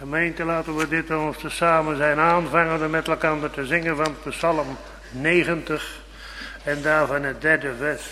Gemeente, laten we dit ons tezamen zijn aanvangen met elkaar te zingen van Psalm 90 en daarvan het 3e vers.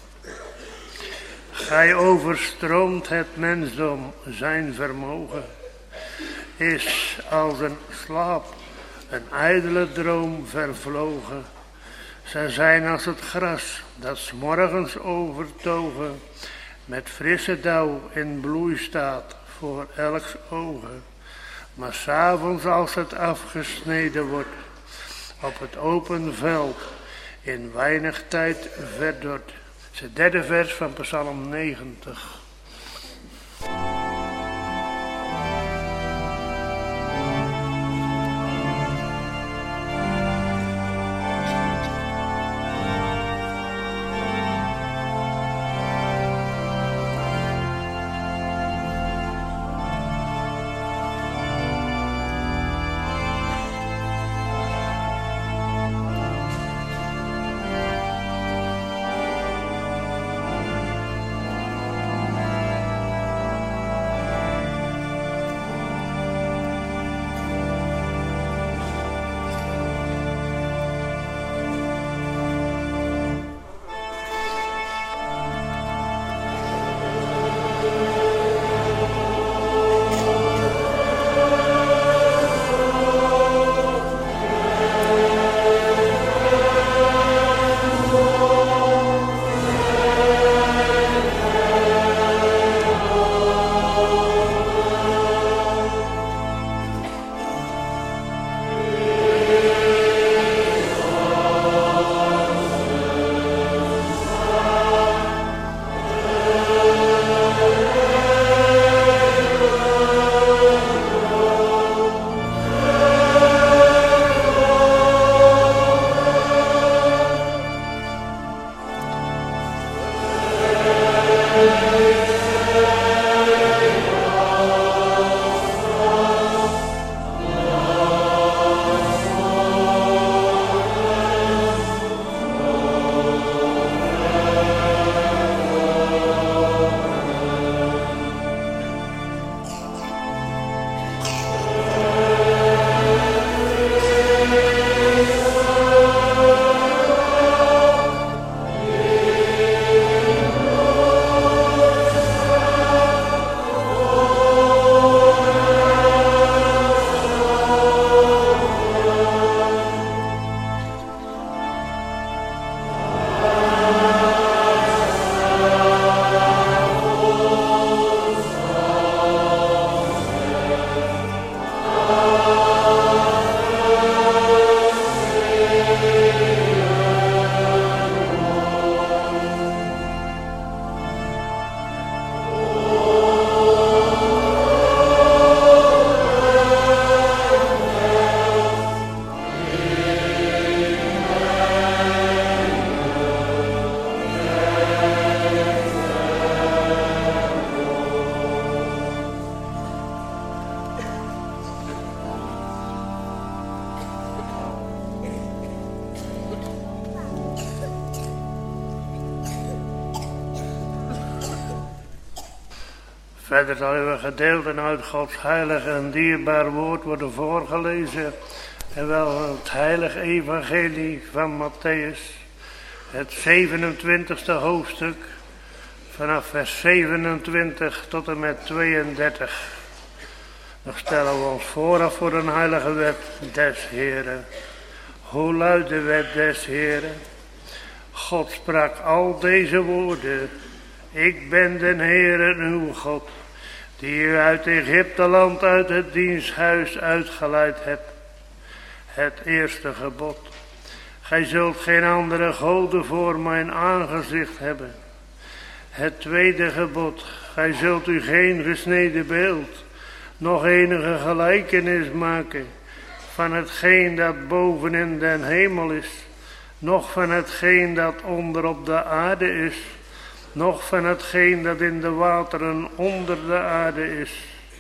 Gij overstroomt het mensdom, zijn vermogen is als een slaap, een ijdele droom vervlogen. Zij zijn als het gras dat 's morgens overtogen, met frisse dauw in bloei staat voor elks ogen. Maar 's avonds als het afgesneden wordt, op het open veld, in weinig tijd verdord. Het is het 3e vers van Psalm 90. Verder zal uw gedeelten uit Gods heilig en dierbaar woord worden voorgelezen. En wel het heilige evangelie van Matthäus, het 27e hoofdstuk, vanaf vers 27 tot en met 32. Nog stellen we ons vooraf voor een heilige wet des Heren. Hoe luidt de wet des Heren? God sprak al deze woorden. Ik ben den Heere uw God, die u uit Egypteland uit het diensthuis uitgeleid hebt. Het eerste gebod. Gij zult geen andere goden voor mijn aangezicht hebben. Het tweede gebod. Gij zult u geen gesneden beeld, nog enige gelijkenis maken van hetgeen dat boven in den hemel is, noch van hetgeen dat onder op de aarde is, noch van hetgeen dat in de wateren onder de aarde is.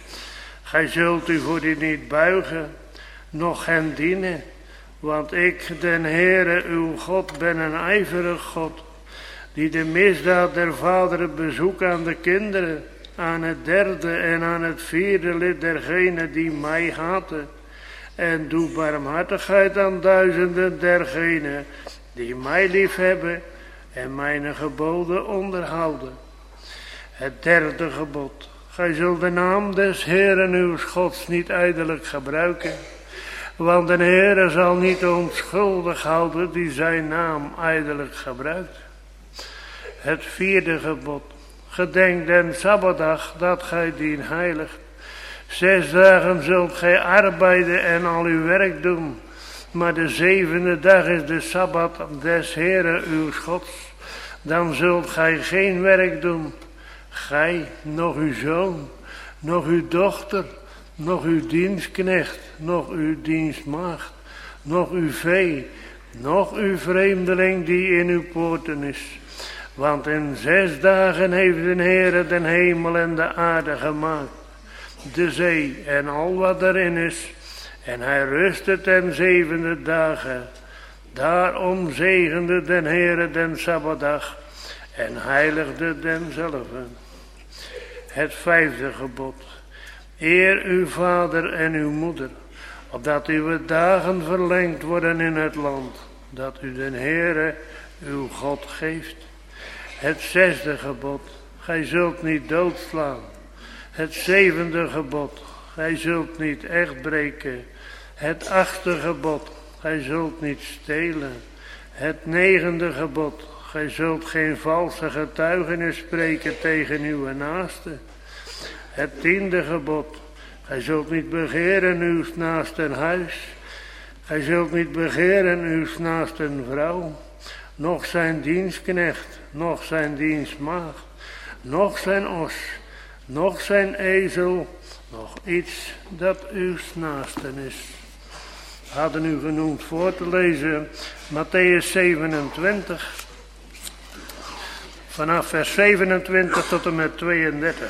Gij zult u voor die niet buigen, noch hen dienen, want ik, den Heere, uw God, ben een ijverig God, die de misdaad der vaderen bezoekt aan de kinderen aan het derde en aan het vierde lid dergenen die mij haten. En doe barmhartigheid aan duizenden dergenen die mij liefhebben en mijn geboden onderhouden. Het derde gebod. Gij zult de naam des Heeren uws Gods niet ijdelijk gebruiken. Want de Heere zal niet onschuldig houden die zijn naam ijdelijk gebruikt. Het vierde gebod. Gedenk den Sabbatdag dat gij dien heiligt. 6 dagen zult gij arbeiden en al uw werk doen. Maar de 7e dag is de Sabbat des Heeren uws Gods. Dan zult gij geen werk doen. Gij, nog uw zoon, nog uw dochter, nog uw dienstknecht, nog uw dienstmaagd, nog uw vee, nog uw vreemdeling die in uw poorten is. Want in 6 dagen heeft de Heere den hemel en de aarde gemaakt, de zee en al wat erin is, en hij rustte ten 7e dagen. Daarom zegende den Heere den Sabbatdag en heiligde denzelve. Het 5e gebod. Eer uw vader en uw moeder, opdat uw dagen verlengd worden in het land, dat u den Heere uw God geeft. Het 6e gebod. Gij zult niet doodslaan. Het 7e gebod. Gij zult niet echt breken. Het 8e gebod. Gij zult niet stelen. Het 9e gebod. Gij zult geen valse getuigenis spreken tegen uw naaste. Het 10e gebod. Gij zult niet begeren uw naasten huis. Gij zult niet begeren uw naasten vrouw. Nog zijn dienstknecht, nog zijn dienstmaagd, nog zijn os, nog zijn ezel, nog iets dat uw naasten is. We hadden u genoemd voor te lezen Mattheüs 27, vanaf vers 27 tot en met 32.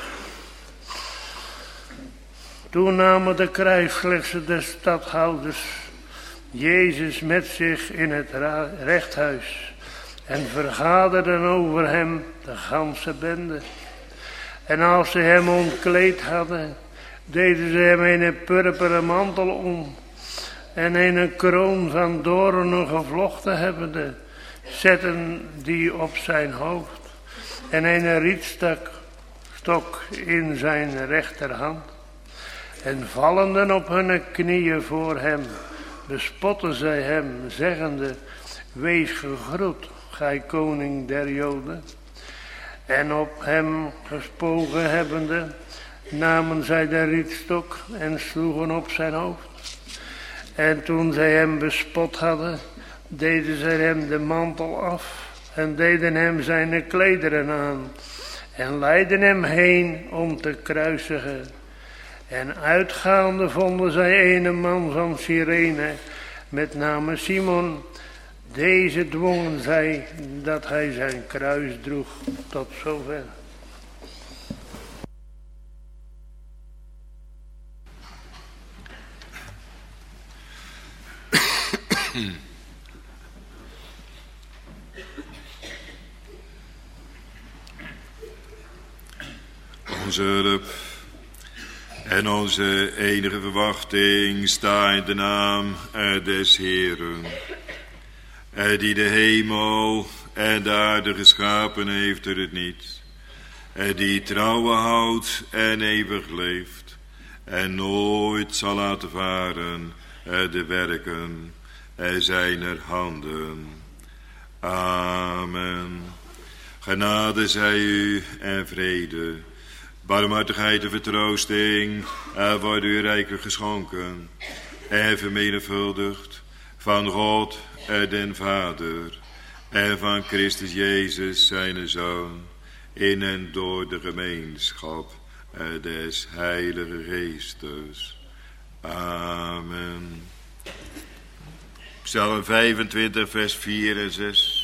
Toen namen de krijgslechten des stadhouders Jezus met zich in het rechthuis en vergaderden over hem de ganse bende. En als ze hem ontkleed hadden, deden ze hem een purperen mantel om en een kroon van doornen gevlochten hebbende, zetten die op zijn hoofd en een rietstok in zijn rechterhand. En vallenden op hun knieën voor hem, bespotten zij hem, zeggende, wees gegroet, gij koning der Joden. En op hem gespogen hebbende, namen zij de rietstok en sloegen op zijn hoofd. En toen zij hem bespot hadden, deden zij hem de mantel af en deden hem zijn klederen aan en leidden hem heen om te kruisigen. En uitgaande vonden zij een man van Cyrene, met name Simon. Deze dwongen zij dat hij zijn kruis droeg. Tot zover. Onze hulp en onze enige verwachting staat in de naam des Heeren, die de hemel en de aarde geschapen heeft er het niet, die trouwen houdt en eeuwig leeft en nooit zal laten varen de werken zijner handen. Amen. Genade zij u en vrede, barmhartigheid en vertroosting worden u rijkelijk geschonken en vermenigvuldigd van God den Vader en van Christus Jezus zijn Zoon in en door de gemeenschap des Heilige Geestes. Amen. Psalm 25 vers 4 en 6.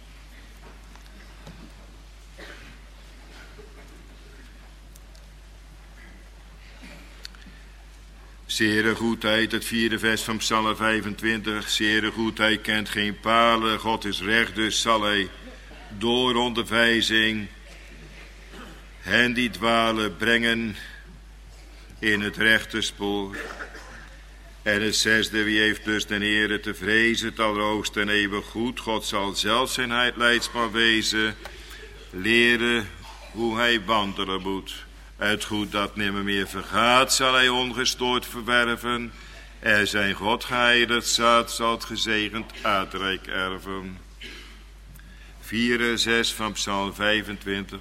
Zere goedheid, het 4e vers van Psalm 25. Zere goedheid kent geen palen, God is recht, dus zal hij door onderwijzing hen die dwalen brengen in het rechte spoor. En het zesde, wie heeft dus de Heere te vrezen, het allerhoogste en eeuwig goed. God zal zelf zijn leidsman wezen, leren hoe hij wandelen moet. Het goed dat nimmer meer vergaat, zal hij ongestoord verwerven. En zijn God geheiligd zaad zal het gezegend aardrijk erven. 4 en 6 van Psalm 25.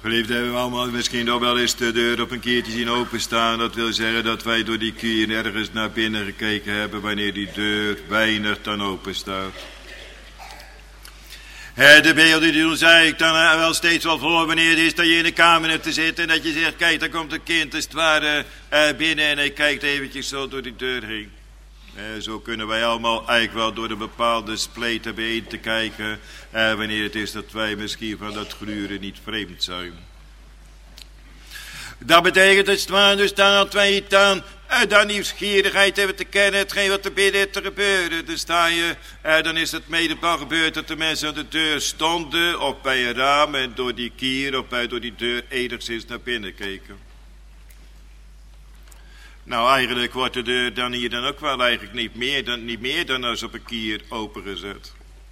Geliefd, hebben we allemaal misschien nog wel eens de deur op een keertje zien openstaan. Dat wil zeggen dat wij door die kier ergens naar binnen gekeken hebben wanneer die deur weinig dan open staat. De beelden die doen zei ik dan wel steeds wel voor wanneer het is dat je in de kamer hebt te zitten. En dat je zegt, kijk, daar komt een kind als het ware binnen en hij kijkt eventjes zo door die deur heen. Zo kunnen wij allemaal eigenlijk wel door een bepaalde spleet hebben in te kijken. Wanneer het is dat wij misschien van dat gluren niet vreemd zijn. Dat betekent het ware dus dat wij dan nieuwsgierigheid hebben te kennen. Hetgeen wat er binnen is te gebeuren. Dan sta je, dan is het medebal gebeurd dat de mensen aan de deur stonden. Of bij een raam en door die kier of door die deur enigszins naar binnen keken. Nou, eigenlijk wordt de deur dan hier dan ook wel eigenlijk niet meer dan als op een kier opengezet.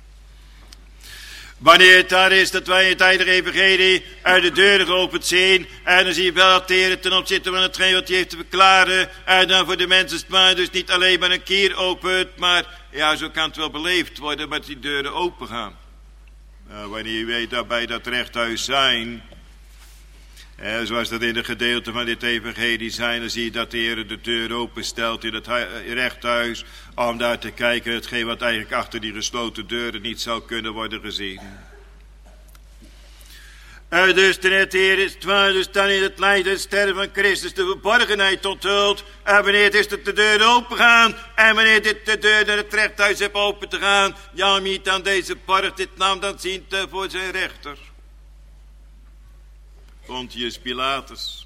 Wanneer het daar is dat wij in het heilige evangelie uit de deuren geopend zien. En dan zie je wel dat de Heer ten opzichte van hetgeen wat hij heeft te verklaren. En dan voor de mensen is het maar dus niet alleen maar een kier opent. Maar ja, zo kan het wel beleefd worden dat die deuren open gaan. Nou, wanneer je weet dat bij dat rechthuis zijn. Zoals dat in de gedeelte van dit evangelie zijn, dan zie je dat de Heer de deur openstelt in het rechthuis, om daar te kijken hetgeen wat eigenlijk achter die gesloten deuren niet zou kunnen worden gezien. Dus de Heer is het waar, dus dan in het lijden en sterven van Christus de verborgenheid onthult. En wanneer het is dat de deur open gaan, en wanneer dit de deur naar het rechthuis heeft open te gaan, ja, niet aan deze borg dit nam dan zien voor zijn rechter. Pontius Pilatus.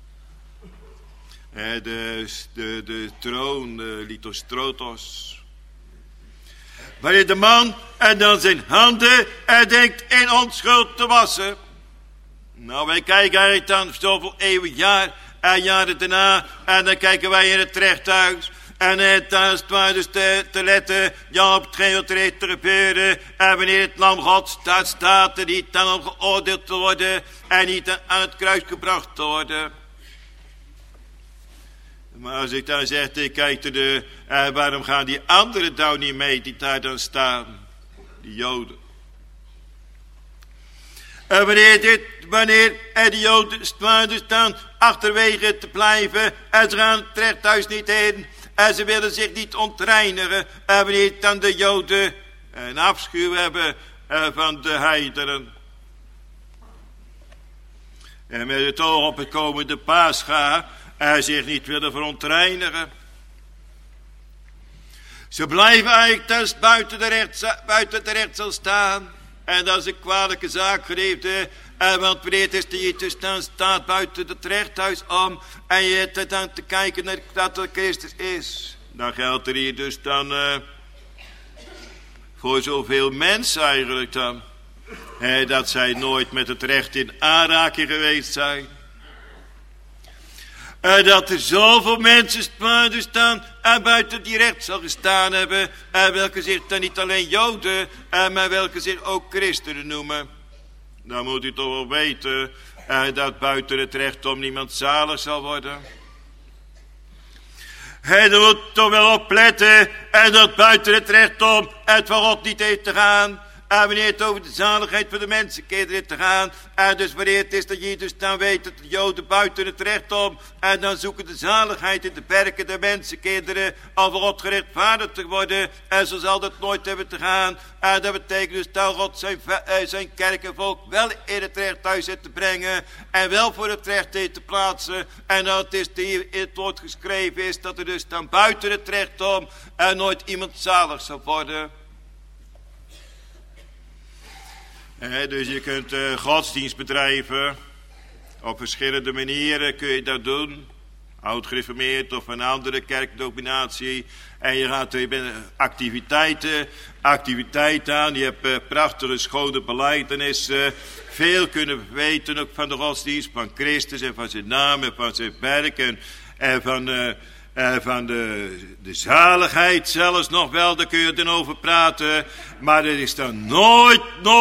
De troon, Lithostrotos. Wanneer de man en dan zijn handen denkt in onschuld te wassen. Nou, wij kijken eigenlijk dan zoveel eeuwen jaren daarna. En dan kijken wij in het rechthuis. En dan is het waar dus te letten, ja, op hetgeen wat er heeft te gebeuren. En wanneer het lam Gods staat er niet dan om geoordeeld te worden. En niet aan het kruis gebracht te worden. Maar als ik dan zeg, kijk waarom gaan die anderen dan niet mee die daar dan staan? Die Joden. En wanneer de Joden dus dan achterwege te blijven. En ze gaan het rechthuis niet in. En ze willen zich niet ontreinigen. En wanneer dan de Joden een afschuw hebben van de heidenen. En met het oog op het komende Pascha. En zich niet willen verontreinigen. Ze blijven eigenlijk dus buiten de rechtszaal staan. En dat is een kwalijke zaak, geliefde. Want wanneer het is dat je dus dan staat buiten het rechthuis om. En je hebt dan te kijken naar dat het Christus is. Dan geldt er hier dus dan voor zoveel mensen eigenlijk dan. Dat zij nooit met het recht in aanraking geweest zijn. Dat er zoveel mensen dus dan buiten die rechtszaal gestaan hebben. Welke zich dan niet alleen Joden, maar welke zich ook christenen noemen. Dan moet u toch wel weten dat buiten het recht om niemand zalig zal worden. Hij moet toch wel opletten dat buiten het recht om het van God niet heeft te gaan. En wanneer het over de zaligheid van de mensenkinderen heeft te gaan. En dus wanneer het is dat je dus dan weet dat de Joden buiten het recht om. En dan zoeken de zaligheid in de perken der mensenkinderen. Om voor God gerechtvaardigd te worden. En zo zal dat nooit hebben te gaan. En dat betekent dus dat God zijn kerk en volk wel in het rechthuis heeft te brengen. En wel voor het recht heeft te plaatsen. En dat het is die in het woord geschreven is. Dat er dus dan buiten het recht om. En nooit iemand zalig zal worden. Dus je kunt godsdienst bedrijven. Op verschillende manieren kun je dat doen. Oud-gereformeerd of een andere kerkdominatie. En je gaat activiteit aan. Je hebt prachtige schone belijdenissen. Veel kunnen weten ook van de godsdienst. Van Christus en van zijn naam en van zijn werk. En van de zaligheid zelfs nog wel, daar kun je dan over praten. Maar dat is dan nooit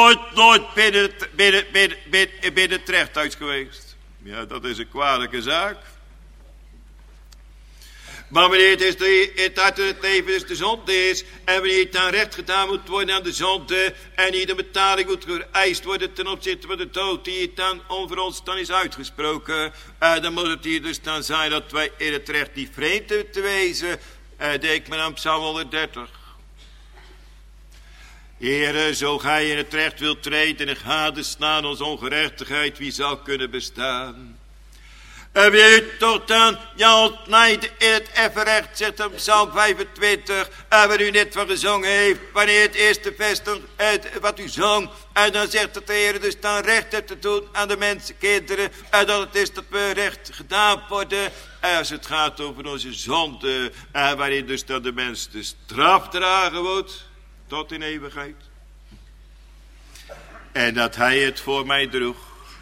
binnen het rechthuis geweest. Ja, dat is een kwalijke zaak. Maar wanneer het uit het leven dus de zonde is, en wanneer het dan recht gedaan moet worden aan de zonde, en hier de betaling moet geëist worden ten opzichte van de dood, die het dan over ons dan is uitgesproken, dan moet het hier dus dan zijn dat wij in het recht niet vreemd te wezen. Denk maar aan Psalm 130. Heere, zo gij in het recht wilt treden en gadeslaan onze ongerechtigheid, wie zal kunnen bestaan? En wie u toch dan ja ontleidt in het effen recht, zegt op Psalm 25, waar u net van gezongen heeft, wanneer het eerste vers wat u zong, en dan zegt dat de Heer dus dan recht heeft te doen aan de mensenkinderen, en dat het is dat we recht gedaan worden, als het gaat over onze zonde, waarin dus dan de mens de straf dragen moet, tot in eeuwigheid. En dat hij het voor mij droeg.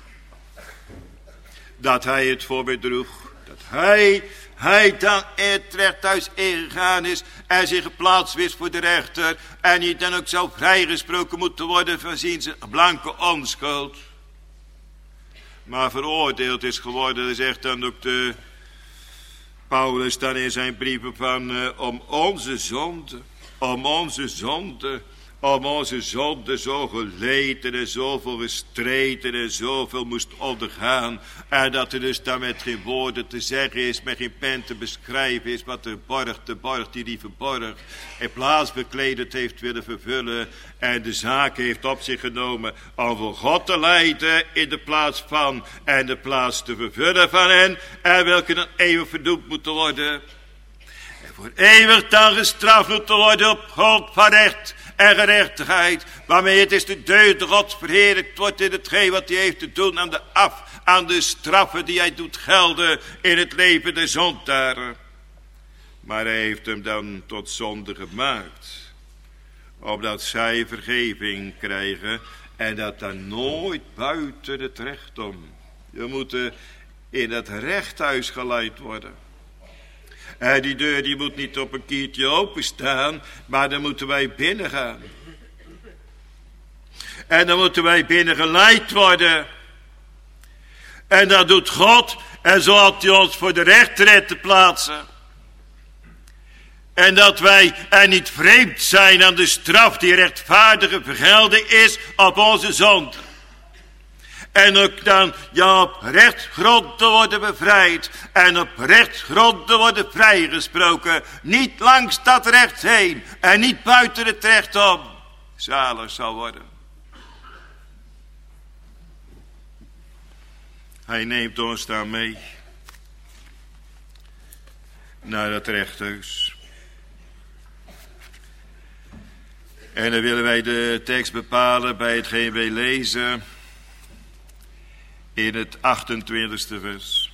Dat hij het voor mij droeg. Dat hij dan in het rechthuis ingegaan is en zich geplaatst wist voor de rechter. En niet dan ook zou vrijgesproken moeten worden van zijn blanke onschuld. Maar veroordeeld is geworden, zegt dan ook de Paulus dan in zijn brieven van om onze zonde. Om onze zonde zo geleden en zoveel gestreden en zoveel moest ondergaan. En dat er dus dan met geen woorden te zeggen is, met geen pen te beschrijven is, wat de borg die verborg, in plaats bekledend heeft willen vervullen. En de zaak heeft op zich genomen om voor God te lijden in de plaats van en de plaats te vervullen van hen. En welke dan eeuwig verdoemd moeten worden. Voor eeuwig dan gestraft moeten worden op grond van recht en gerechtigheid, waarmee het is de deugd Gods verheerlijkt wordt in hetgeen wat hij heeft te doen aan de straffen die hij doet gelden in het leven der zondaren. Maar hij heeft hem dan tot zonde gemaakt, opdat zij vergeving krijgen en dat dan nooit buiten het recht om. Je moet in het rechthuis geleid worden. Die deur die moet niet op een kiertje openstaan, maar dan moeten wij binnen gaan. En dan moeten wij binnen geleid worden. En dat doet God, en zo had hij ons voor de rechter te plaatsen. En dat wij er niet vreemd zijn aan de straf die rechtvaardige vergelding is op onze zonde. En ook dan op rechtsgrond te worden bevrijd. En op rechtsgrond te worden vrijgesproken. Niet langs dat recht heen. En niet buiten het recht om. Zalig zal worden. Hij neemt ons daar mee. Naar dat rechthuis. En dan willen wij de tekst bepalen bij hetgeen wij lezen. In het 28e vers.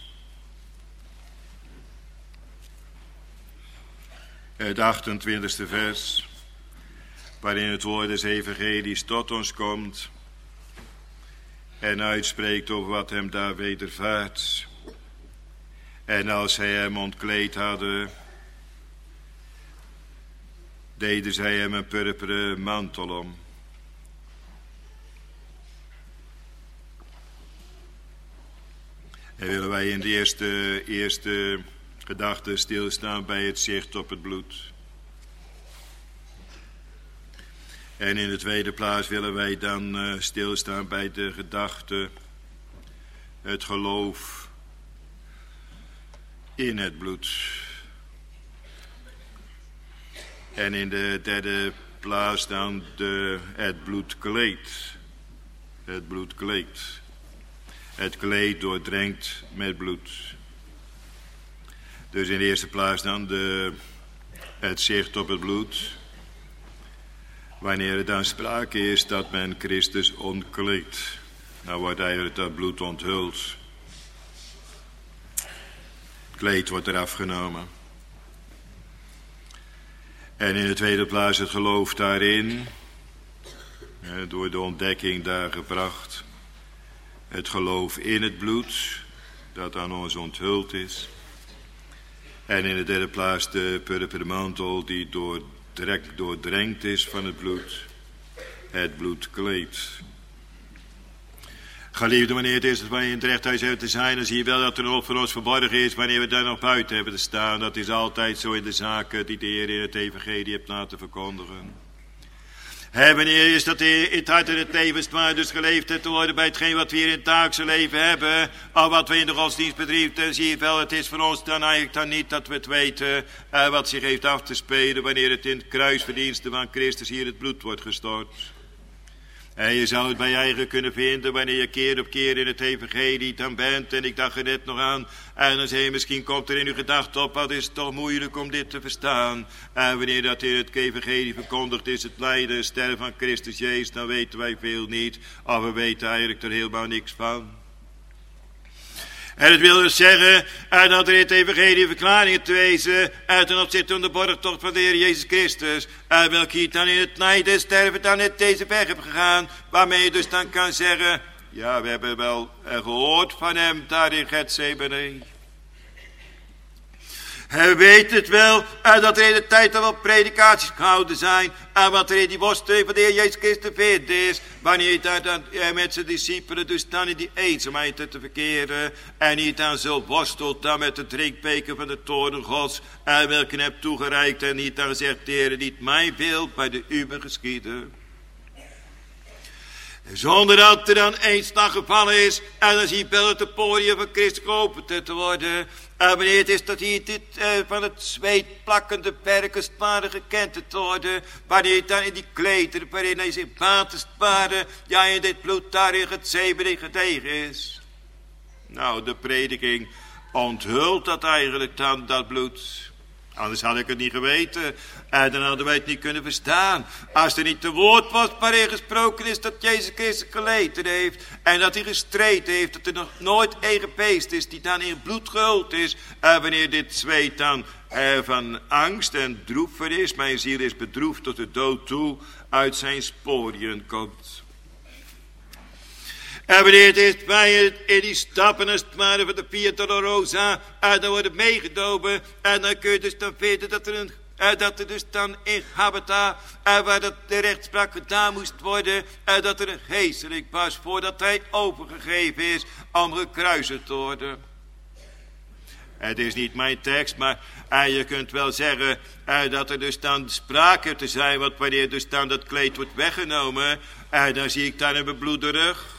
Het 28e vers. Waarin het woord des evangelies tot ons komt. En uitspreekt over wat hem daar wedervaart. En als zij hem ontkleed hadden, deden zij hem een purperen mantel om. En willen wij in de eerste gedachte stilstaan bij het zicht op het bloed. En in de tweede plaats willen wij dan stilstaan bij de gedachte, het geloof in het bloed. En in de derde plaats dan het bloedkleed. Het bloedkleed. Het kleed doordrenkt met bloed. Dus in de eerste plaats dan het zicht op het bloed. Wanneer er dan sprake is dat men Christus ontkleedt. Dan wordt eigenlijk dat bloed onthuld. Het kleed wordt eraf genomen. En in de tweede plaats het geloof daarin. Door de ontdekking daar gebracht. Het geloof in het bloed, dat aan ons onthuld is. En in de derde plaats de purperen mantel die doordrenkt is van het bloed. Het bloedkleed. Geliefde, wanneer het is dat wij in het rechthuis hebben te zijn, dan zie je wel dat er nog voor ons verborgen is wanneer we daar nog buiten hebben te staan. Dat is altijd zo in de zaken die de Heer in het evangelie hebt laten verkondigen. Wanneer is dat in het hart en het levensmaar dus geleefd hebt te worden bij hetgeen wat we hier in het dagelijkse leven hebben, al wat we in de godsdienst bedrijven, dan zie je wel, het is voor ons dan eigenlijk dan niet dat we het weten wat zich heeft af te spelen wanneer het in het kruisverdienste van Christus hier het bloed wordt gestort. En je zou het bij je eigen kunnen vinden wanneer je keer op keer in het evangelie dan bent. En ik dacht er net nog aan. En dan zei je, misschien komt er in uw gedachte op, wat is het toch moeilijk om dit te verstaan. En wanneer dat in het evangelie verkondigd is, het lijden en sterven van Christus Jezus, dan weten wij veel niet. Of we weten eigenlijk er helemaal niks van. En het wil dus zeggen dat er in het evangelie verklaringen te wezen ten opzichte van de borgtocht van de Heer Jezus Christus. Welke hier dan in het lijden en sterven dan net deze weg hebben gegaan. Waarmee je dus dan kan zeggen, ja, we hebben wel gehoord van hem daar in Getsemane. Hij weet het wel, dat er in de tijd al wel predikaties gehouden zijn. En wat er in die worsteling van de Heer Jezus Christus vindt is, wanneer je daar dan met zijn discipelen dus dan in die eenzaamheid te verkeren. En niet dan zo worstelt dan met de drinkbeker van de toorn Gods. En welke hem hebt toegereikt en niet dan gezegd, Heer, niet mijn wil, maar de uwe geschieden. Zonder dat er dan één slag gevallen is. En dan zie je wel dat de poriën van Christus geopend te worden. En wanneer het is dat hier dit van het zweet plakkende perken sparen gekend te worden. Wanneer je dan in die klederen waarin hij zich baat sparen. Ja, in dit bloed daarin Getsemane gedegen is. Nou, de prediking onthult dat eigenlijk dan, dat bloed. Anders had ik het niet geweten. En dan hadden wij het niet kunnen verstaan. Als er niet de woord was waarin gesproken is dat Jezus Christus geleden heeft. En dat hij gestreden heeft. Dat er nog nooit één geweest is die dan in bloed gehuld is. Wanneer dit zweet dan van angst en droeven is. Mijn ziel is bedroefd tot de dood toe. Uit zijn sporiën komt. En wanneer het is bij in die stappen als het ware van de Via Dolorosa. En dan wordt het meegedopen. En dan kun je dus dan vinden dat er dus dan in Gabata. Waar dat de rechtspraak gedaan moest worden. Dat er een geesteling was voordat hij overgegeven is om gekruisigd te worden. Het is niet mijn tekst, maar je kunt wel zeggen dat er dus dan sprake te zijn. Want wanneer dus dan dat kleed wordt weggenomen. Dan zie ik daar een bebloede rug.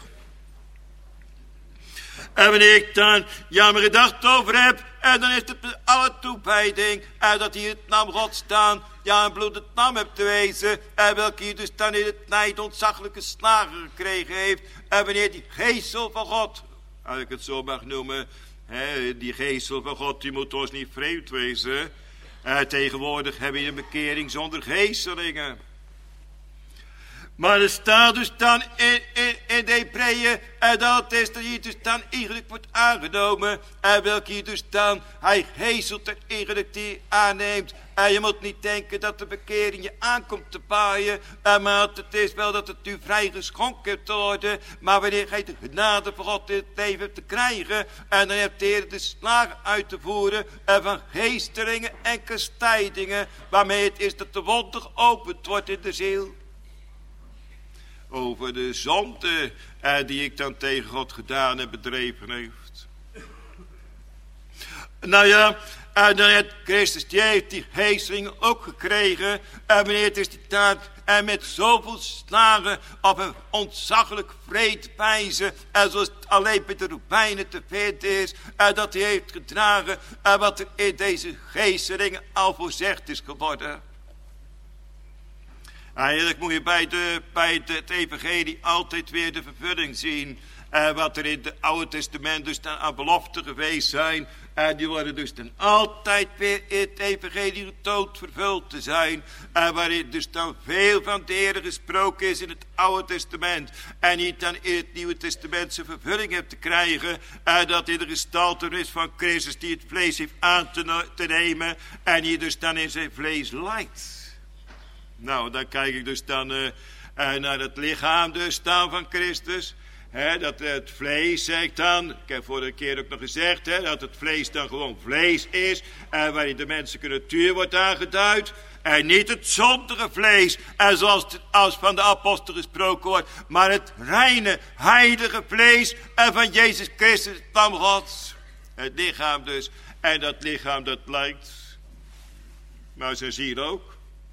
En wanneer ik dan mijn gedachten over heb, dan is het alle toewijding dat hier het naam God staan, een bloedend lam hebt te wezen, welke hier dus dan in het nijd ontzaglijke slagen gekregen heeft, en wanneer die geestel van God, als ik het zo mag noemen, die geestel van God, die moet ons niet vreemd wezen. Tegenwoordig hebben we een bekering zonder geestelingen. Maar er staat dus dan in de Hebreeën dat is dat hier dus dan eigenlijk wordt aangenomen. En welke hier dus dan, hij geestelt er eigenlijk die aanneemt. En je moet niet denken dat de bekering je aankomt te paaien. Maar het is wel dat het u vrij geschonken hebt te worden. Maar wanneer gij de genade van God in het leven hebt te krijgen. En dan hebt de Heer de slagen uit te voeren. Van geestelingen en kastijdingen. Waarmee het is dat de wonder geopend wordt in de ziel. Over de zonde die ik dan tegen God gedaan en bedreven heeft. Nou ja, dan heeft Christus, die heeft die geesteling ook gekregen. En wanneer het is die taart en met zoveel slagen op een ontzaglijk vreed wijze. En zoals het alleen bij de Romeinen te vinden is. En dat hij heeft gedragen. En wat er in deze geestelingen al voorzegd is geworden. Eigenlijk moet je bij het evangelie altijd weer de vervulling zien. Wat er in het Oude Testament dus dan aan beloften geweest zijn. Die worden dus dan altijd weer in het evangelie getoond vervuld te zijn. Waarin dus dan veel van de Heer gesproken is in het Oude Testament. En niet dan in het Nieuwe Testament zijn vervulling hebt te krijgen. Dat in de gestaltenis van Christus die het vlees heeft aan te nemen. En die dus dan in zijn vlees lijkt. Nou, dan kijk ik dus dan naar het lichaam dus dan van Christus. Dat het vlees, zeg ik dan. Ik heb vorige keer ook nog gezegd dat het vlees dan gewoon vlees is. Waarin de menselijke natuur wordt aangeduid. En niet het zondige vlees, en zoals het als van de apostel gesproken wordt, maar het reine, heilige vlees en van Jezus Christus, het lam Gods. Het lichaam dus. En dat lichaam dat lijkt. Maar zijn ziel ook.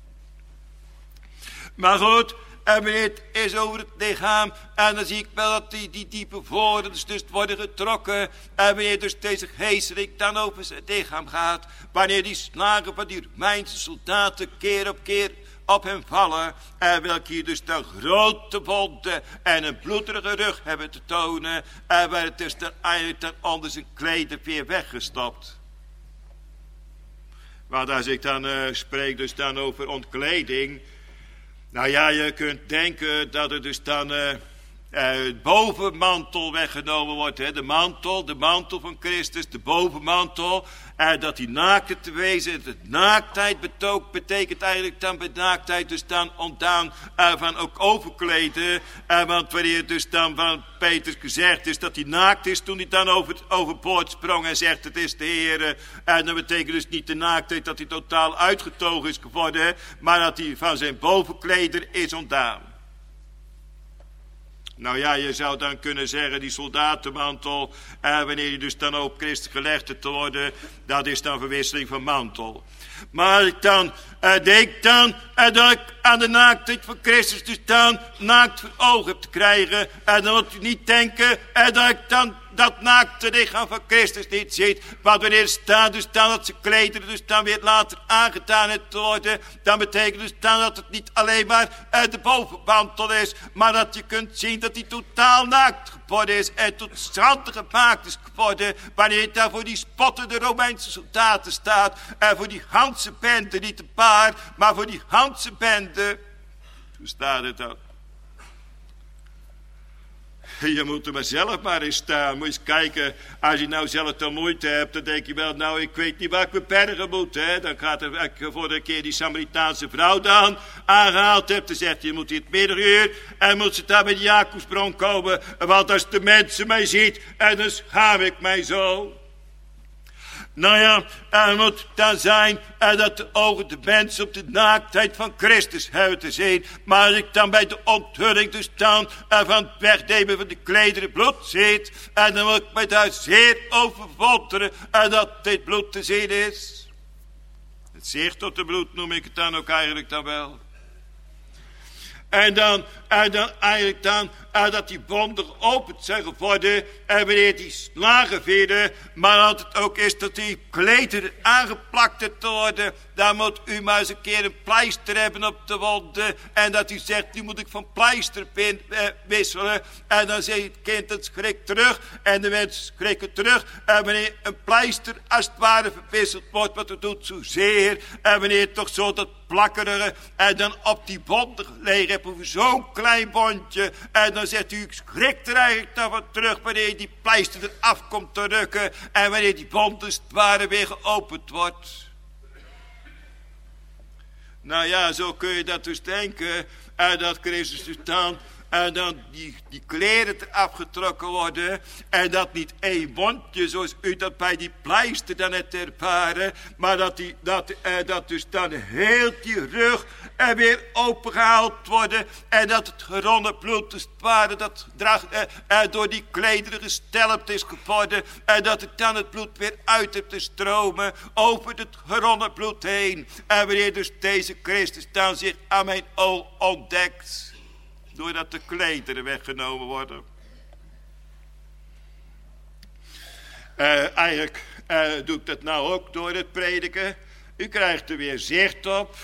Maar goed, en wanneer het is over het lichaam, en dan zie ik wel dat die diepe voorens dus worden getrokken. En wanneer dus deze geestelijk dan over zijn lichaam gaat, wanneer die slagen van die Romeinse soldaten keer op keer op hem vallen, en welke hier dus dan grote wonden en een bloederige rug hebben te tonen, en waar het dus dan eigenlijk dan onder zijn kleden weer weggestopt. Want als ik dan spreek dus dan over ontkleding, nou ja, je kunt denken dat er dus dan het bovenmantel weggenomen wordt. Hè? De mantel van Christus, de bovenmantel. Dat die naakt te wezen. Het naaktheid betekent eigenlijk dan bij naaktheid dus dan ontdaan van ook overkleden. Want wanneer dus dan van Petrus gezegd is dat hij naakt is toen hij dan overboord sprong en zegt het is de Heer. En dat betekent dus niet de naaktheid dat hij totaal uitgetogen is geworden, maar dat hij van zijn bovenkleder is ontdaan. Nou ja, je zou dan kunnen zeggen, die soldatenmantel, wanneer die dus dan op Christus gelegd te worden, dat is dan verwisseling van mantel. Maar ik dan denk dan dat ik aan de naaktheid van Christus dus dan naakt voor ogen heb te krijgen. En dan moet u niet denken dat ik dan dat naakte lichaam van Christus niet ziet. Want wanneer er staat dus dan dat zijn klederen dus dan weer later aangedaan heeft te worden, dan betekent dus dan dat het niet alleen maar de bovenmantel is, maar dat je kunt zien dat hij totaal naakt geworden is en tot schande gemaakt is geworden, wanneer je daar voor die spottende Romeinse soldaten staat en voor die ganse bende, niet een paar, maar voor die ganse bende. Hoe staat het dan? Je moet er maar zelf maar eens staan. Moet je eens kijken. Als je nou zelf de moeite hebt, dan denk je wel, nou ik weet niet waar ik me bergen moet. Hè? Dan gaat er voor een keer die Samaritaanse vrouw dan aangehaald hebt. Dan zegt je moet in het middaguur en moet ze daar bij de Jacobsbron komen. Want als de mensen mij ziet, en dan schaam ik mij zo. Nou ja, er moet dan zijn dat de ogen de mensen op de naaktheid van Christus hebben te zien. Maar als ik dan bij de onthulling dus dan van het wegnemen van de klederen bloed zit, en dan moet ik mij daar zeer over verwonderen dat dit bloed te zien is. Het zicht op de bloed noem ik het dan ook eigenlijk dan wel. En dan eigenlijk dan dat die wonden geopend zijn geworden en wanneer die slagen vielen, maar dat het ook is dat die klederen aangeplakt te worden, dan moet u maar eens een keer een pleister hebben op de wonden en dat u zegt, nu moet ik van pleister wisselen, en dan zegt het kind, het schrikt terug en de mensen schrikken terug, en wanneer een pleister als het ware verwisseld wordt, wat het doet zozeer, en wanneer het toch zo dat plakkerige en dan op die wonden gelegen hebt over zo'n klein wondje, en dan zegt u, ik schrik er eigenlijk dan van terug wanneer die pleister eraf komt te rukken en wanneer die wond als het ware weer geopend wordt. Nou ja, zo kun je dat dus denken, en dat Christus dus dan dan die kleren eraf getrokken worden. En dat niet één wondje zoals u dat bij die pleister dan hebt ervaren. Maar dat dus dan heel die rug er weer opengehaald worden. En dat het geronnen bloed dus dat door die klederen gestelpt is geworden. En dat het dan het bloed weer uit heeft te stromen over het geronnen bloed heen. En wanneer dus deze Christus dan zich aan mijn oog ontdekt, doordat de klederen weggenomen worden. Eigenlijk doe ik dat nou ook door het prediken. U krijgt er weer zicht op.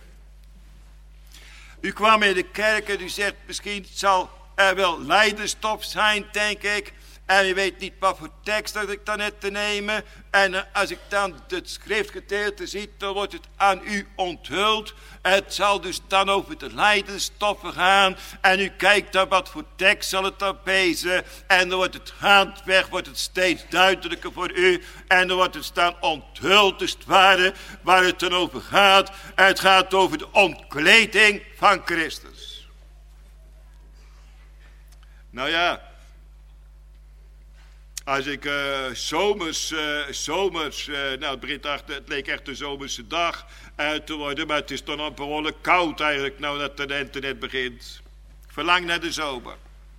U kwam in de kerk en u zegt misschien het zal er wel lijdenstof zijn, denk ik. En u weet niet wat voor tekst dat ik dan heb te nemen. En als ik dan het schriftgedeelte zie, dan wordt het aan u onthuld. Het zal dus dan over de lijdenstoffen gaan. En u kijkt dan wat voor tekst zal het dan wezen. En dan wordt het gaandweg, wordt het steeds duidelijker voor u. En dan wordt het dan onthuld, dus het ware, waar het dan over gaat. Het gaat over de ontkleding van Christus. Nou ja. Als ik zomers, nou het leek echt een zomerse dag te worden, maar het is dan al behoorlijk koud eigenlijk, nou dat de lente net begint. Ik verlang naar de zomer.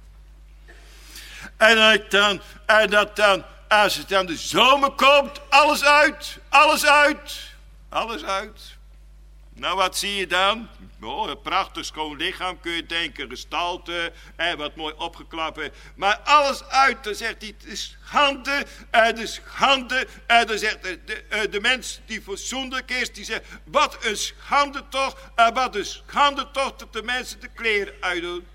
En als het dan de zomer komt, alles uit. Nou, wat zie je dan? Oh, een prachtig schoon lichaam kun je denken, gestalte, wat mooi opgeklapt. Maar alles uit, dan zegt hij, het is schande, het is schande. En dan zegt de mens die fatsoenlijk is, die zegt, wat een schande toch dat de mensen de kleren uitdoen.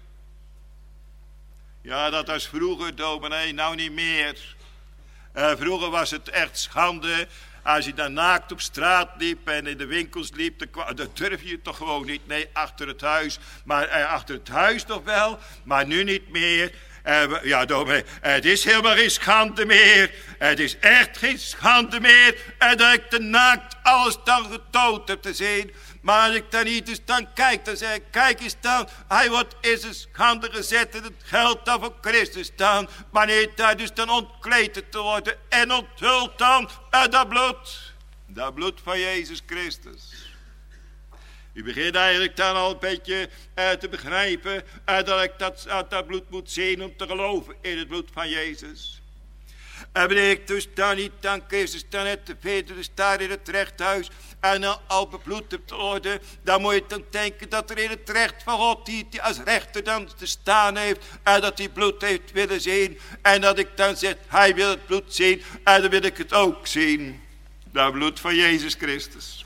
Ja, dat was vroeger, dominee, nou niet meer. Vroeger was het echt schande. Als je dan naakt op straat liep en in de winkels liep, dan durf je toch gewoon niet. Nee, achter het huis. Maar achter het huis nog wel, maar nu niet meer. Ja, dominee, het is helemaal geen schande meer. Het is echt geen schande meer. En dat ik de naakt alles dan getoond heb te zien. Maar als ik dan niet dus dan kijk, dan zeg ik, kijk eens dan, hij wordt in zijn schande gezet en het geld dan voor Christus dan. Wanneer daar dus dan ontkleed te worden en onthult dan dat bloed van Jezus Christus. U begint eigenlijk dan al een beetje te begrijpen dat ik dat bloed moet zien om te geloven in het bloed van Jezus. En wanneer ik dus dan niet dan Christus dan net te weten, dus daar in het rechthuis en dan al bebloed heb te worden, dan moet je dan denken dat er in het recht van God die als rechter dan te staan heeft en dat hij bloed heeft willen zien en dat ik dan zeg, hij wil het bloed zien en dan wil ik het ook zien. Dat bloed van Jezus Christus.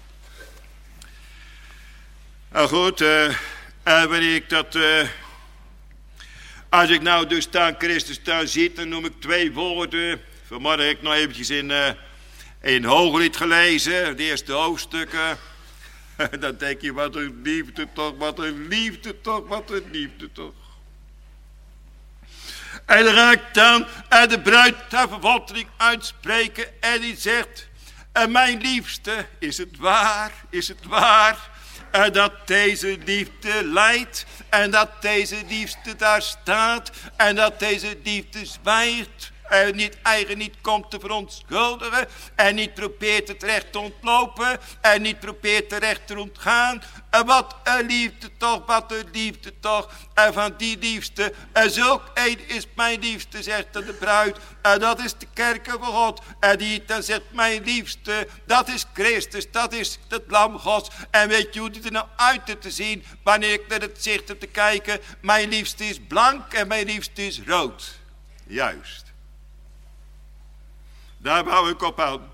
Nou goed, wanneer ik dat, als ik nou dus dan Christus daar ziet, dan noem ik 2 woorden. Vanmorgen heb ik nog eventjes in Hooglied gelezen, het eerste hoofdstukken. Dan denk je, wat een liefde toch, wat een liefde toch, wat een liefde toch. En dan ga ik dan de bruid haar verwondering uitspreken en die zegt, mijn liefste, is het waar, dat deze liefde lijdt en dat deze liefde daar staat en dat deze liefde zwijgt. En niet komt te verontschuldigen. En niet probeert het recht te ontlopen. En niet probeert het recht te ontgaan. En wat een liefde toch. En van die liefste. En zulk een is mijn liefste, zegt de bruid. En dat is de kerk van God. En die dan zegt, mijn liefste, dat is Christus. Dat is het lam Gods. En weet je hoe die er nou uit te zien. Wanneer ik naar het zicht heb te kijken. Mijn liefste is blank en mijn liefste is rood. Juist. Daar wou ik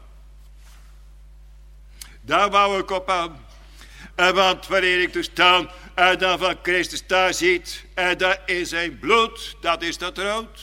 op aan. Want wanneer ik dus dan van Christus daar ziet, daar is zijn bloed, dat is dat rood.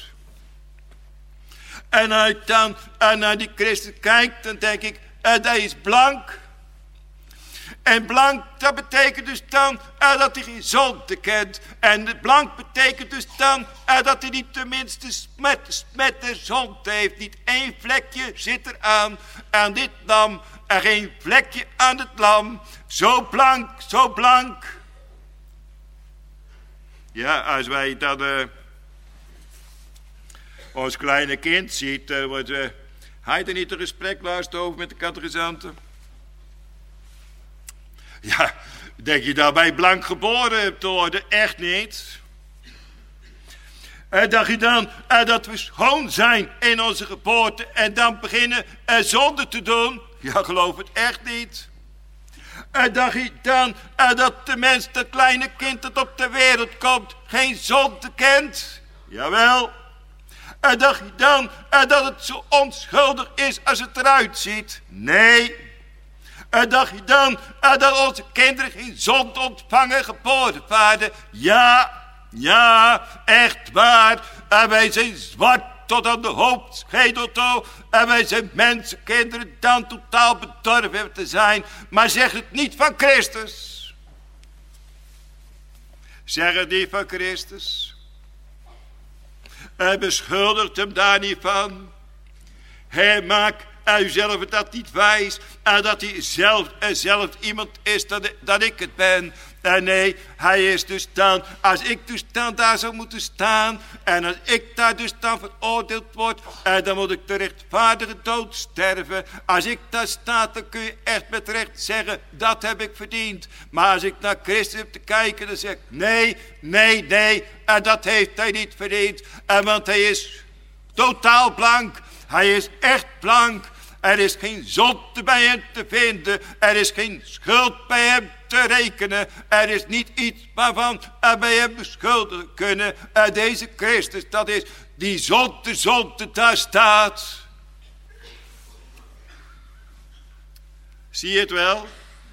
En als ik dan naar die Christus kijkt, dan denk ik, dat is blank. En blank, dat betekent dus dan dat hij geen zonde kent. En blank betekent dus dan dat hij niet tenminste met de zonde heeft. Niet 1 vlekje zit er aan dit lam. En geen vlekje aan het lam. Zo blank. Ja, als wij dan ons kleine kind ziet, wordt hij er niet een gesprek luisteren over met de catechisanten? Ja, denk je daarbij blank geboren hebt te worden? Echt niet. Dacht je dan dat we schoon zijn in onze geboorte en dan beginnen zonde te doen? Ja, geloof het echt niet. Dacht je dan dat de mens, dat kleine kind dat op de wereld komt, geen zonde kent? Jawel. Dacht je dan dat het zo onschuldig is als het eruit ziet? Nee. Dacht je dan dat onze kinderen geen zonde ontvangen geboren waren? Ja, echt waar. En wij zijn zwart tot aan de hoofdschedel toe. En wij zijn mensenkinderen dan totaal bedorven hebben te zijn. Maar zeg het niet van Christus. Zeg het niet van Christus. En beschuldigt hem daar niet van. Hij maakt uzelf dat niet wijs. En dat hij zelf iemand is dan ik het ben. Nee, hij is dus dan, als ik dus dan daar zou moeten staan, en als ik daar dus dan veroordeeld word, dan moet ik de rechtvaardige dood sterven. Als ik daar sta, dan kun je echt met recht zeggen, dat heb ik verdiend. Maar als ik naar Christus heb te kijken, dan zeg ik, nee, en dat heeft hij niet verdiend. Want hij is totaal blank, hij is echt blank. Er is geen zonde bij hem te vinden. Er is geen schuld bij hem te rekenen. Er is niet iets waarvan bij hem beschuldigen kunnen. Deze Christus, dat is die zonde daar staat. Zie je het wel?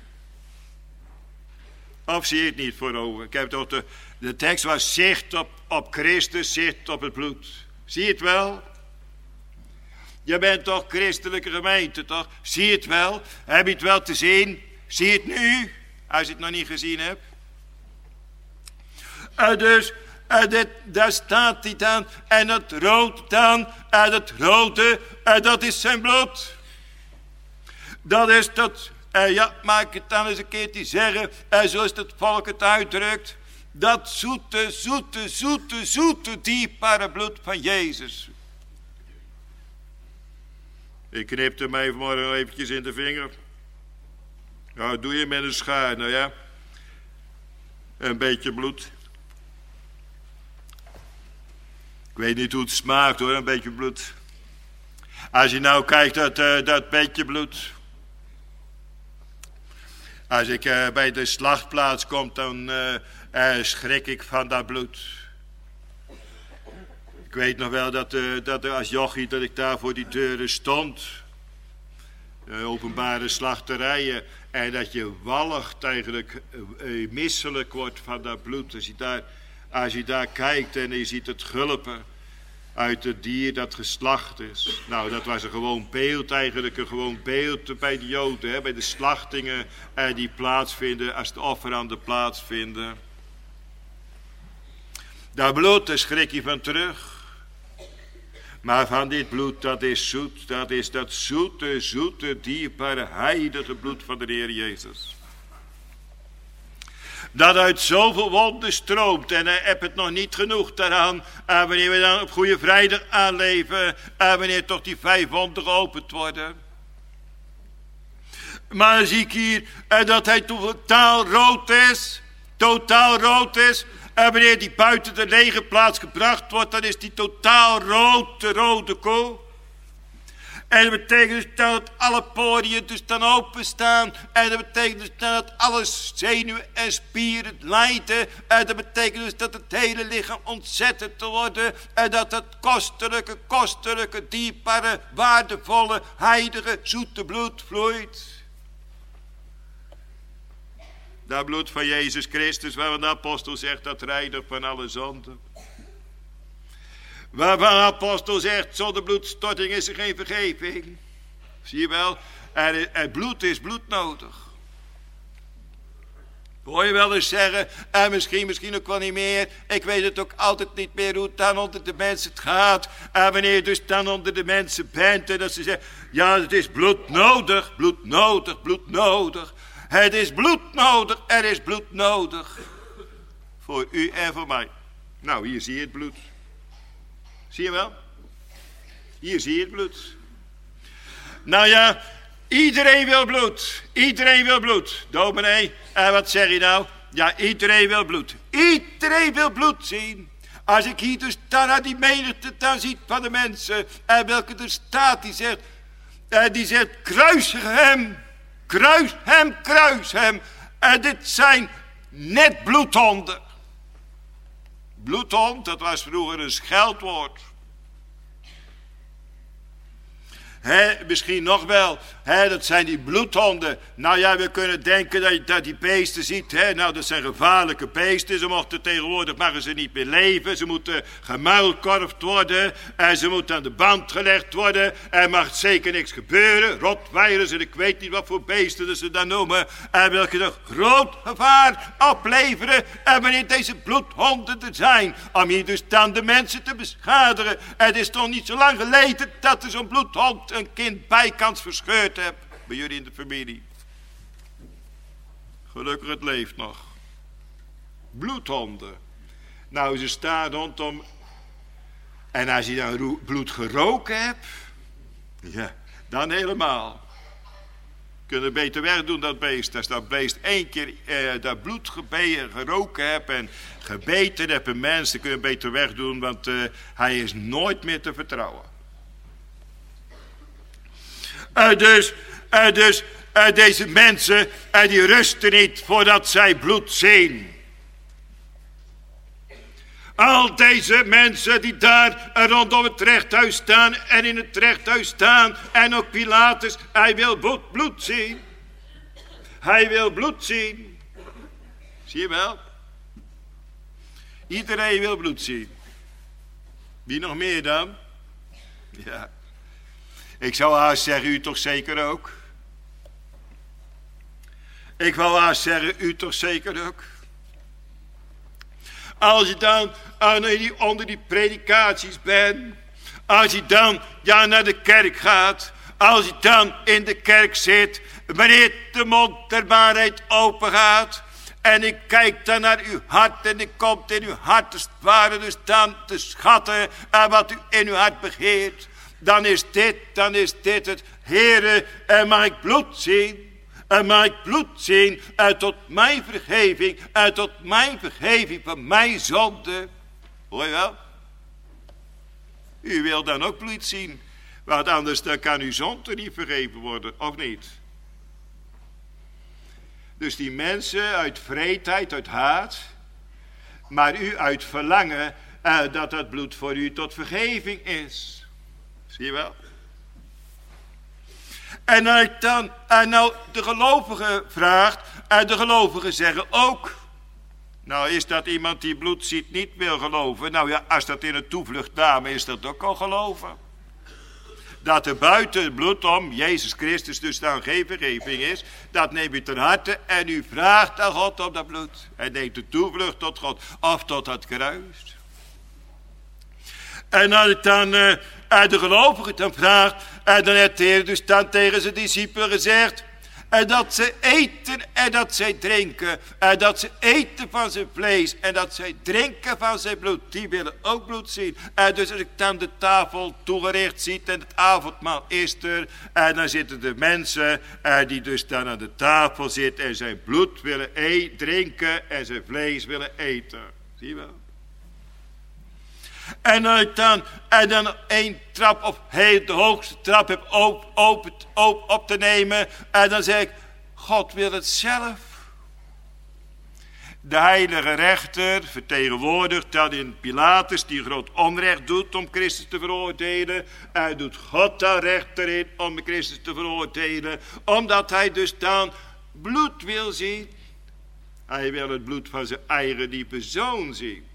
Of zie je het niet voor ogen? Ik heb toch de tekst was zicht op Christus, zicht op het bloed. Zie je het wel? Je bent toch christelijke gemeente, toch? Zie je het wel? Heb je het wel te zien? Zie je het nu? Als je het nog niet gezien hebt. Daar staat hij dan. En het rood dan. En het rode, dat is zijn bloed. Dat is dat. Ja, maak ik het dan eens een keertje zeggen. Zoals het volk het uitdrukt. Dat zoete, dierbare bloed van Jezus. Ik knipte mij vanmorgen eventjes in de vinger. Nou, doe je met een schaar, nou ja. Een beetje bloed. Ik weet niet hoe het smaakt hoor, een beetje bloed. Als je nou kijkt, dat beetje bloed. Als ik bij de slachtplaats kom, dan schrik ik van dat bloed. Ik weet nog wel dat als jochie dat ik daar voor die deuren stond. Openbare slachterijen. En dat je walgt eigenlijk misselijk wordt van dat bloed. Als je daar kijkt en je ziet het gulpen uit het dier dat geslacht is. Nou, dat was een gewoon beeld eigenlijk. Een gewoon beeld bij de Joden. Hè, bij de slachtingen die plaatsvinden. Als de offeranden plaatsvinden. Dat bloed, daar schrik je van terug. Maar van dit bloed, dat is zoet. Dat is dat zoete, dierbare, heilige bloed van de Heer Jezus. Dat uit zoveel wonden stroomt. En hij heeft het nog niet genoeg daaraan. Wanneer we dan op Goede Vrijdag aanleven. Wanneer toch die 5 wonden geopend worden. Maar dan zie ik hier dat hij totaal rood is. Totaal rood is. En wanneer die buiten de legerplaats gebracht wordt, dan is die totaal rood, de rode kool. En dat betekent dus dat alle poriën dus dan openstaan. En dat betekent dus dat alle zenuwen en spieren lijden. En dat betekent dus dat het hele lichaam ontzettend te worden. En dat het kostelijke, dierbare, waardevolle, heilige, zoete bloed vloeit. Dat bloed van Jezus Christus, waarvan de apostel zegt dat reinigt van alle zonden. Waarvan de apostel zegt, zonder bloedstorting is er geen vergeving. Zie je wel, er bloed is bloed nodig. Hoor je wel eens zeggen, en misschien ook wel niet meer. Ik weet het ook altijd niet meer hoe het dan onder de mensen het gaat. En wanneer je dus dan onder de mensen bent en dat ze zeggen, ja het is bloed nodig, bloed nodig, bloed nodig. Het is bloed nodig, er is bloed nodig. Voor u en voor mij. Nou, hier zie je het bloed. Zie je wel? Hier zie je het bloed. Nou ja, iedereen wil bloed. Iedereen wil bloed. Dominee, wat zeg je nou? Ja, iedereen wil bloed. Iedereen wil bloed zien. Als ik hier dus dan naar die menigte dan ziet van de mensen. En welke er staat, die zegt, kruisig hem. Kruis hem, kruis hem. En dit zijn net bloedhonden. Bloedhond, dat was vroeger een scheldwoord. Misschien nog wel, dat zijn die bloedhonden. Nou ja, we kunnen denken dat die beesten ziet. Nou, dat zijn gevaarlijke beesten. Ze mochten tegenwoordig, mogen ze niet meer leven. Ze moeten gemuilkorfd worden. En ze moeten aan de band gelegd worden. Er mag zeker niks gebeuren. Rotweilers en ik weet niet wat voor beesten dat ze dan noemen. En welke een groot gevaar opleveren. En wanneer deze bloedhonden er zijn. Om hier dus dan de mensen te beschadigen. Het is toch niet zo lang geleden dat er zo'n bloedhond een kind bijkans verscheurd heb bij jullie in de familie. Gelukkig het leeft nog. bloedhonden. Nou, ze staan rondom. En als je dan bloed geroken hebt, ja, dan helemaal. Kunnen beter wegdoen dat beest. Als dat beest 1 keer dat bloed geroken hebt en gebeten hebt een mens, dan kun je beter wegdoen, want hij is nooit meer te vertrouwen. Dus deze mensen, die rusten niet voordat zij bloed zien. Al deze mensen die daar rondom het rechthuis staan en in het rechthuis staan. En ook Pilatus, hij wil bloed zien. Hij wil bloed zien. Zie je wel? Iedereen wil bloed zien. Wie nog meer dan? Ja. Ik zou haast zeggen, u toch zeker ook? Ik wou haast zeggen, u toch zeker ook? Als je dan onder die predikaties bent. Als je dan naar de kerk gaat. Als je dan in de kerk zit. Wanneer de mond der waarheid open gaat. En ik kijk dan naar uw hart. En ik komt in uw hart te sparen. Dus dan te schatten. Wat u in uw hart begeert. Dan is dit het. Heere, mag ik bloed zien? Mag ik bloed zien tot mijn vergeving, tot mijn vergeving van mijn zonde. Hoor je wel? U wil dan ook bloed zien, want anders dan kan uw zonde niet vergeven worden, of niet? Dus die mensen uit wreedheid, uit haat, maar u uit verlangen dat dat bloed voor u tot vergeving is. Zie je wel? En als ik dan nou de gelovigen vraagt, en de gelovigen zeggen ook. Nou, is dat iemand die bloed ziet niet wil geloven? Nou ja, als dat in een toevluchtnaam is, dat ook al geloven. Dat er buiten het bloed om Jezus Christus dus dan geen vergeving is, dat neemt u ten harte en u vraagt aan God om dat bloed. En neemt de toevlucht tot God of tot het kruis. En als ik dan de gelovigen dan vraagt, dan heeft de Heer dus dan tegen zijn discipelen gezegd, dat ze eten en dat zij drinken, dat ze eten van zijn vlees en dat zij drinken van zijn bloed, die willen ook bloed zien. Dus als ik dan de tafel toegericht ziet en het avondmaal is er, dan zitten de mensen die dus dan aan de tafel zitten en zijn bloed willen drinken en zijn vlees willen eten. Zie je wel? En als ik dan 1 trap of heel de hoogste trap heb op te nemen. En dan zeg ik, God wil het zelf. De heilige rechter vertegenwoordigt dan in Pilatus die groot onrecht doet om Christus te veroordelen. Hij doet God daar rechter in om Christus te veroordelen. Omdat hij dus dan bloed wil zien. Hij wil het bloed van zijn eigen lieve zoon zien.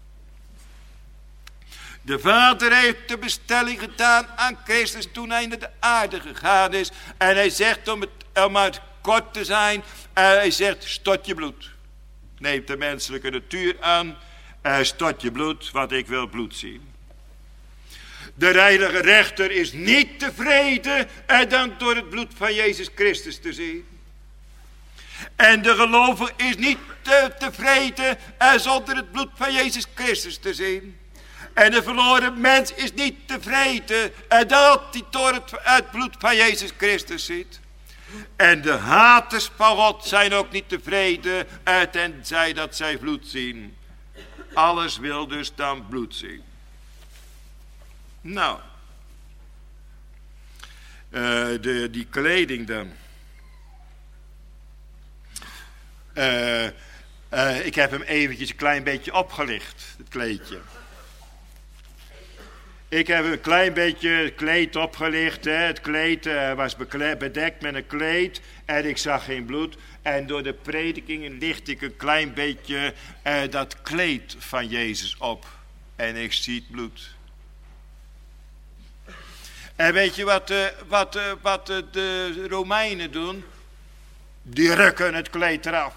De Vader heeft de bestelling gedaan aan Christus toen hij naar de aarde gegaan is. En hij zegt om uit kort te zijn, hij zegt stort je bloed. Neemt de menselijke natuur aan, stort je bloed, want ik wil bloed zien. De heilige rechter is niet tevreden dan door het bloed van Jezus Christus te zien. En de gelovige is niet tevreden zonder het bloed van Jezus Christus te zien. En de verloren mens is niet tevreden dat hij door het bloed van Jezus Christus ziet. En de haters van God zijn ook niet tevreden tenzij dat zij bloed zien. Alles wil dus dan bloed zien. Nou, die kleding dan. Ik heb hem eventjes een klein beetje opgelicht, het kleedje. Ik heb een klein beetje het kleed opgelicht. Hè. Het kleed was bedekt met een kleed. En ik zag geen bloed. En door de predikingen licht ik een klein beetje dat kleed van Jezus op. En ik zie het bloed. En weet je wat de Romeinen doen? Die rukken het kleed eraf.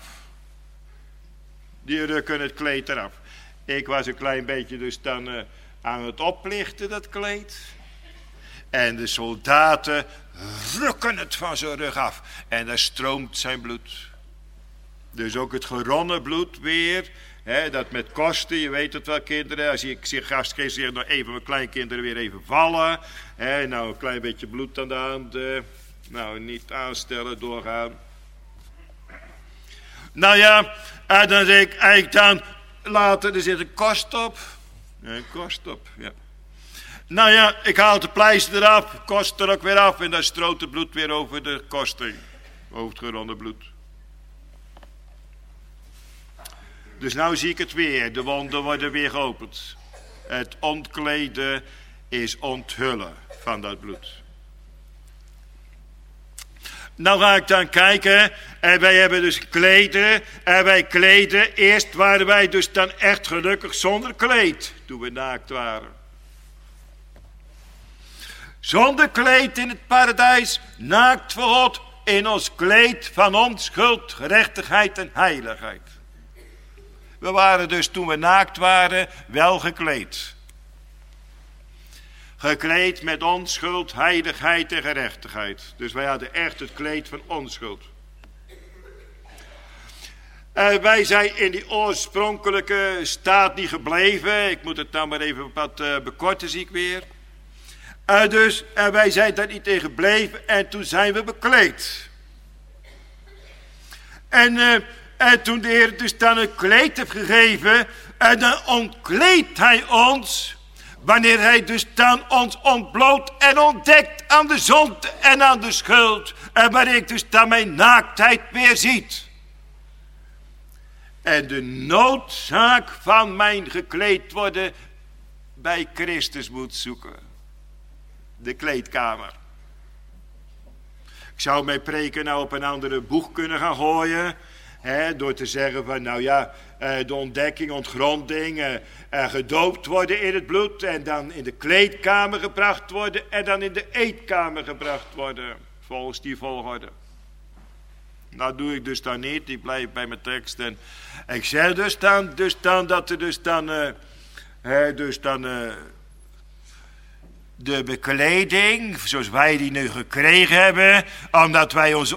Die rukken het kleed eraf. Ik was een klein beetje dus dan aan het oplichten, dat kleed. En de soldaten rukken het van zijn rug af. En daar stroomt zijn bloed. Dus ook het geronnen bloed weer Dat met kosten, je weet het wel kinderen. Als ik zeg gastgeest nog even mijn kleinkinderen weer even vallen. Nou een klein beetje bloed aan de hand. Nou niet aanstellen, doorgaan. Nou ja, en dan zeg ik eigenlijk dan later, er zit een kost op. Een kost op, ja. Nou ja, ik haal de pleister eraf, kost er ook weer af en dan strooit het bloed weer over de kosten. Hoofdgeronde bloed. Dus nou zie ik het weer, de wonden worden weer geopend. Het ontkleden is onthullen van dat bloed. Nou ga ik dan kijken, en wij hebben dus kleden, en wij kleden, eerst waren wij dus dan echt gelukkig zonder kleed, toen we naakt waren. Zonder kleed in het paradijs, naakt voor God, in ons kleed van onschuld, gerechtigheid en heiligheid. We waren dus toen we naakt waren wel gekleed. Gekleed met onschuld, heiligheid en gerechtigheid. Dus wij hadden echt het kleed van onschuld. Wij zijn in die oorspronkelijke staat niet gebleven. Ik moet het dan maar even wat bekorten, zie ik weer. Dus wij zijn daar niet in gebleven en toen zijn we bekleed. En toen de Heer dus dan een kleed heeft gegeven, dan ontkleedt hij ons, wanneer hij dus dan ons ontbloot en ontdekt aan de zonde en aan de schuld, en wanneer ik dus dan mijn naaktheid weer ziet. En de noodzaak van mijn gekleed worden bij Christus moet zoeken. De kleedkamer. Ik zou mijn preken nou op een andere boeg kunnen gaan gooien. Door te zeggen van nou ja, de ontdekking, ontgronding, gedoopt worden in het bloed. En dan in de kleedkamer gebracht worden. En dan in de eetkamer gebracht worden. Volgens die volgorde. Nou doe ik dus dan niet, ik blijf bij mijn tekst. En ik zeg dus dan dat er de bekleding, zoals wij die nu gekregen hebben, omdat wij onze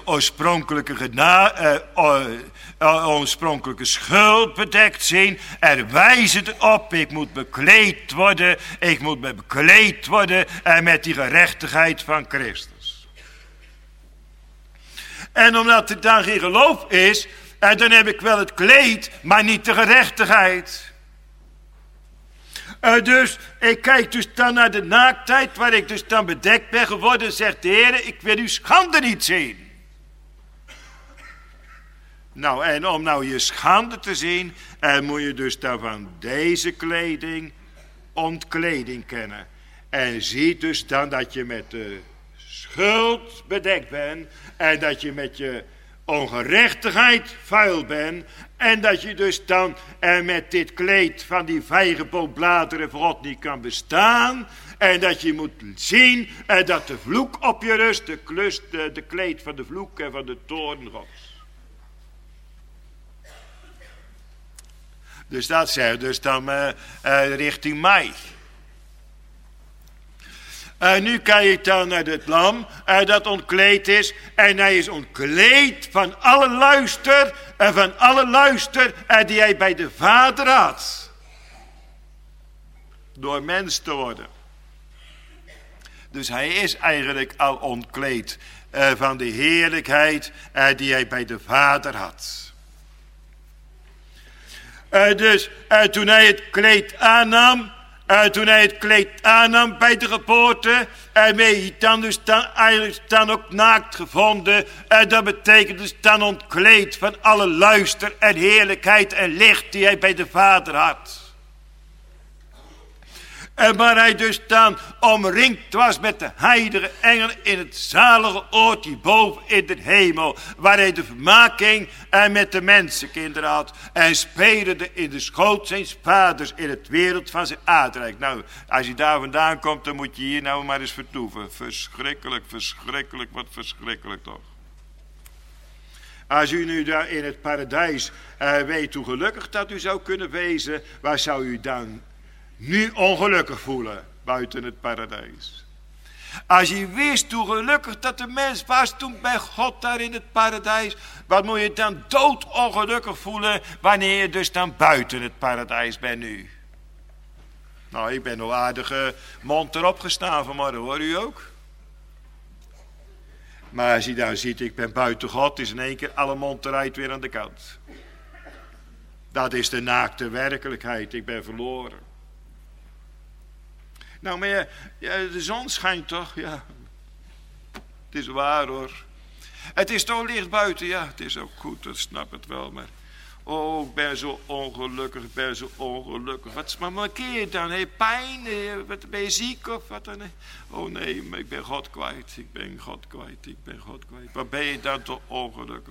oorspronkelijke schuld bedekt zien, er wijzen het op, ik moet bekleed worden met die gerechtigheid van Christus. En omdat er dan geen geloof is, dan heb ik wel het kleed, maar niet de gerechtigheid. Dus ik kijk dus dan naar de naaktheid, waar ik dus dan bedekt ben geworden, zegt de Heer, ik wil uw schande niet zien. Nou, en om nou je schande te zien, moet je dus dan van deze kleding ontkleding kennen. En zie dus dan dat je met de schuld bedekt bent, en dat je met je ongerechtigheid vuil bent, en dat je dus dan met dit kleed van die vijgenboombladeren voor God niet kan bestaan, en dat je moet zien dat de vloek op je rust, de kleed van de vloek en van de toorn Gods. Dus dat zegt dus dan richting mij. Nu kijk ik dan naar het lam dat ontkleed is. En hij is ontkleed van alle luister. En van alle luister die hij bij de Vader had. Door mens te worden. Dus hij is eigenlijk al ontkleed van de heerlijkheid die hij bij de Vader had. Dus toen hij het kleed aannam. Toen hij het kleed aannam bij de geboorte, en hij dan dus eigenlijk dan ook naakt gevonden, dat betekent dus dan ontkleed van alle luister en heerlijkheid en licht die hij bij de Vader had. En waar hij dus dan omringd was met de heilige engelen in het zalige oord hierboven in de hemel. Waar hij de vermaking met de mensenkinderen had. En spelende in de schoot zijn vaders in het wereld van zijn aardrijk. Nou, als je daar vandaan komt, dan moet je hier nou maar eens vertoeven. Verschrikkelijk, verschrikkelijk, wat verschrikkelijk toch. Als u nu daar in het paradijs weet hoe gelukkig dat u zou kunnen wezen, waar zou u dan nu ongelukkig voelen buiten het paradijs? Als je wist hoe gelukkig dat de mens was toen bij God daar in het paradijs. Wat moet je dan doodongelukkig voelen wanneer je dus dan buiten het paradijs bent nu. Nou, ik ben nog aardige mond erop gestaan vanmorgen, hoor u ook? Maar als je dan ziet, ik ben buiten God, is in één keer alle monterheid weer aan de kant. Dat is de naakte werkelijkheid, ik ben verloren. Nou, maar ja, de zon schijnt toch? Ja, het is waar hoor. Het is toch licht buiten, ja, het is ook goed, dat snap het wel, maar... Oh, ik ben zo ongelukkig, ik ben zo ongelukkig. Wat markeer je dan? Heb je pijn? Ben je ziek of wat dan? Oh nee, maar ik ben God kwijt, ik ben God kwijt, ik ben God kwijt. Wat ben je dan toch ongelukkig?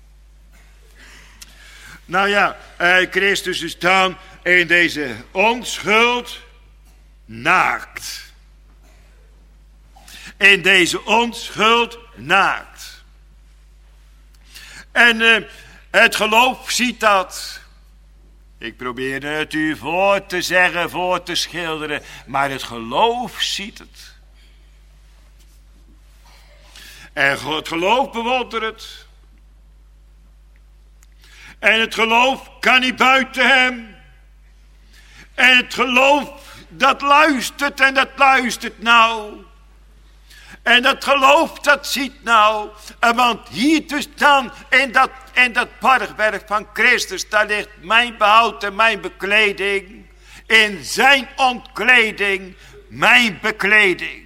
Nou ja, Christus is dan in deze onschuld naakt. In deze onschuld naakt. En het geloof ziet dat. Ik probeerde het u voor te zeggen, voor te schilderen, maar het geloof ziet het. En het geloof bewondert het. En het geloof kan niet buiten hem. En het geloof dat luistert en dat luistert nou. En dat geloof dat ziet nou. Want hier dus dan in dat borgwerk van Christus, daar ligt mijn behoud en mijn bekleding. In zijn ontkleding, mijn bekleding.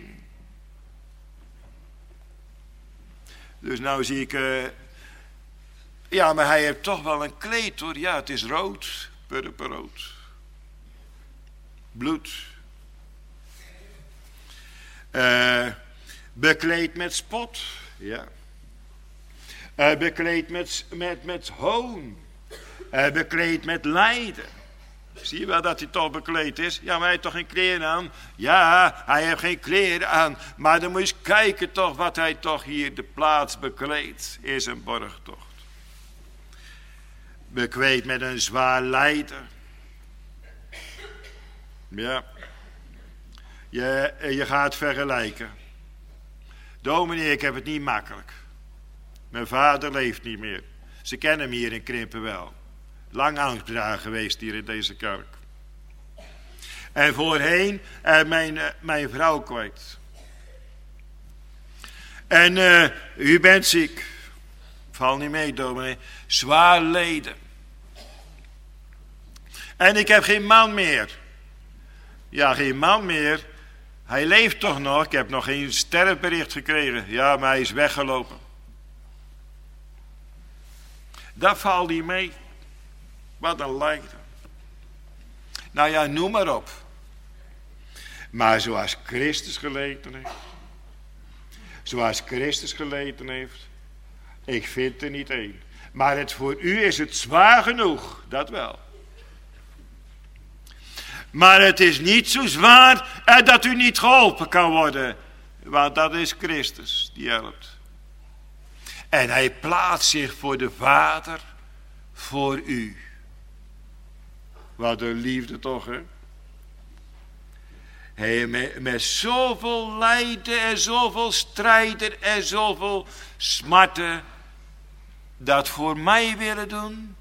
Dus nou zie ik... ja, maar hij heeft toch wel een kleed hoor. Ja, het is rood. Purperrood. Bloed. Bekleed met spot. Ja. Bekleed met hoon. Bekleed met lijden. Zie je wel dat hij toch bekleed is? Ja, maar hij heeft toch geen kleren aan? Ja, hij heeft geen kleren aan. Maar dan moet je eens kijken toch wat hij toch hier de plaats bekleedt in zijn borgtocht. Bekleed met een zwaar lijden. Ja. Je gaat vergelijken. Dominee, ik heb het niet makkelijk. Mijn vader leeft niet meer. Ze kennen hem hier in Krimpen wel. Lang ambtsdrager geweest hier in deze kerk. En voorheen mijn vrouw kwijt. En u bent ziek. Val niet mee, dominee. Zwaar leden. En ik heb geen man meer. Ja, geen man meer. Hij leeft toch nog. Ik heb nog geen sterfbericht gekregen. Ja, maar hij is weggelopen. Dat valt niet mee. Wat een lijden. Nou ja, noem maar op. Maar zoals Christus geleden heeft. Zoals Christus geleden heeft. Ik vind er niet één. Maar voor u is het zwaar genoeg. Dat wel. Maar het is niet zo zwaar dat u niet geholpen kan worden. Want dat is Christus die helpt. En hij plaatst zich voor de Vader, voor u. Wat een liefde toch, hè? Hij met zoveel lijden en zoveel strijden en zoveel smarten dat voor mij willen doen.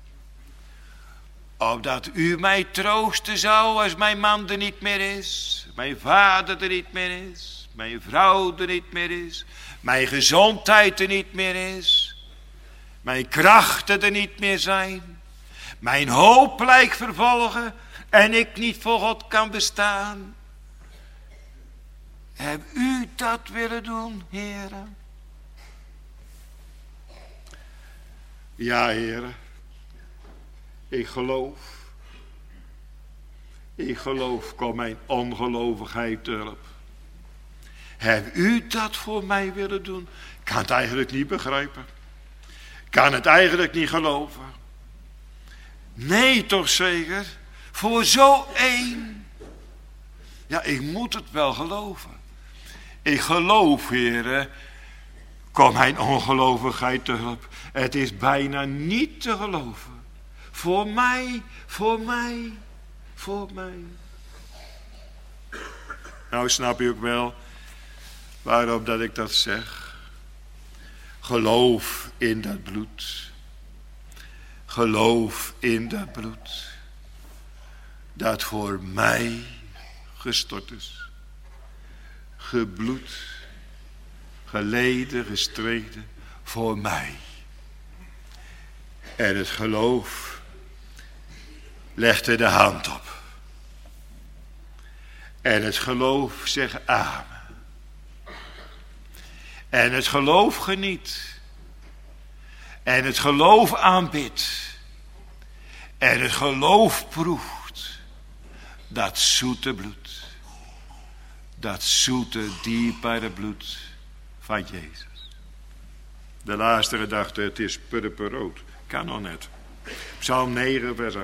Opdat u mij troosten zou als mijn man er niet meer is. Mijn vader er niet meer is. Mijn vrouw er niet meer is. Mijn gezondheid er niet meer is. Mijn krachten er niet meer zijn. Mijn hoop lijkt vervolgen. En ik niet voor God kan bestaan. Heb u dat willen doen, heren? Ja, heren. Ik geloof. Ik geloof, kom mijn ongelovigheid te hulp. Heb u dat voor mij willen doen? Ik kan het eigenlijk niet begrijpen. Ik kan het eigenlijk niet geloven. Nee, toch zeker? Voor zo één. Ja, ik moet het wel geloven. Ik geloof, heren, kom mijn ongelovigheid te hulp. Het is bijna niet te geloven. Voor mij, voor mij, voor mij. Nou snap je ook wel Waarom dat ik dat zeg? Geloof in dat bloed. Geloof in dat bloed. Dat voor mij gestort is. Gebloed. Geleden, gestreden. Voor mij. En het geloof legde de hand op. En het geloof zegt amen. En het geloof geniet. En het geloof aanbidt. En het geloof proeft. Dat zoete bloed. Dat zoete, dierbare bloed van Jezus. De laatste gedachte, het is purperrood. Kan nog net. Psalm 9 vers 8.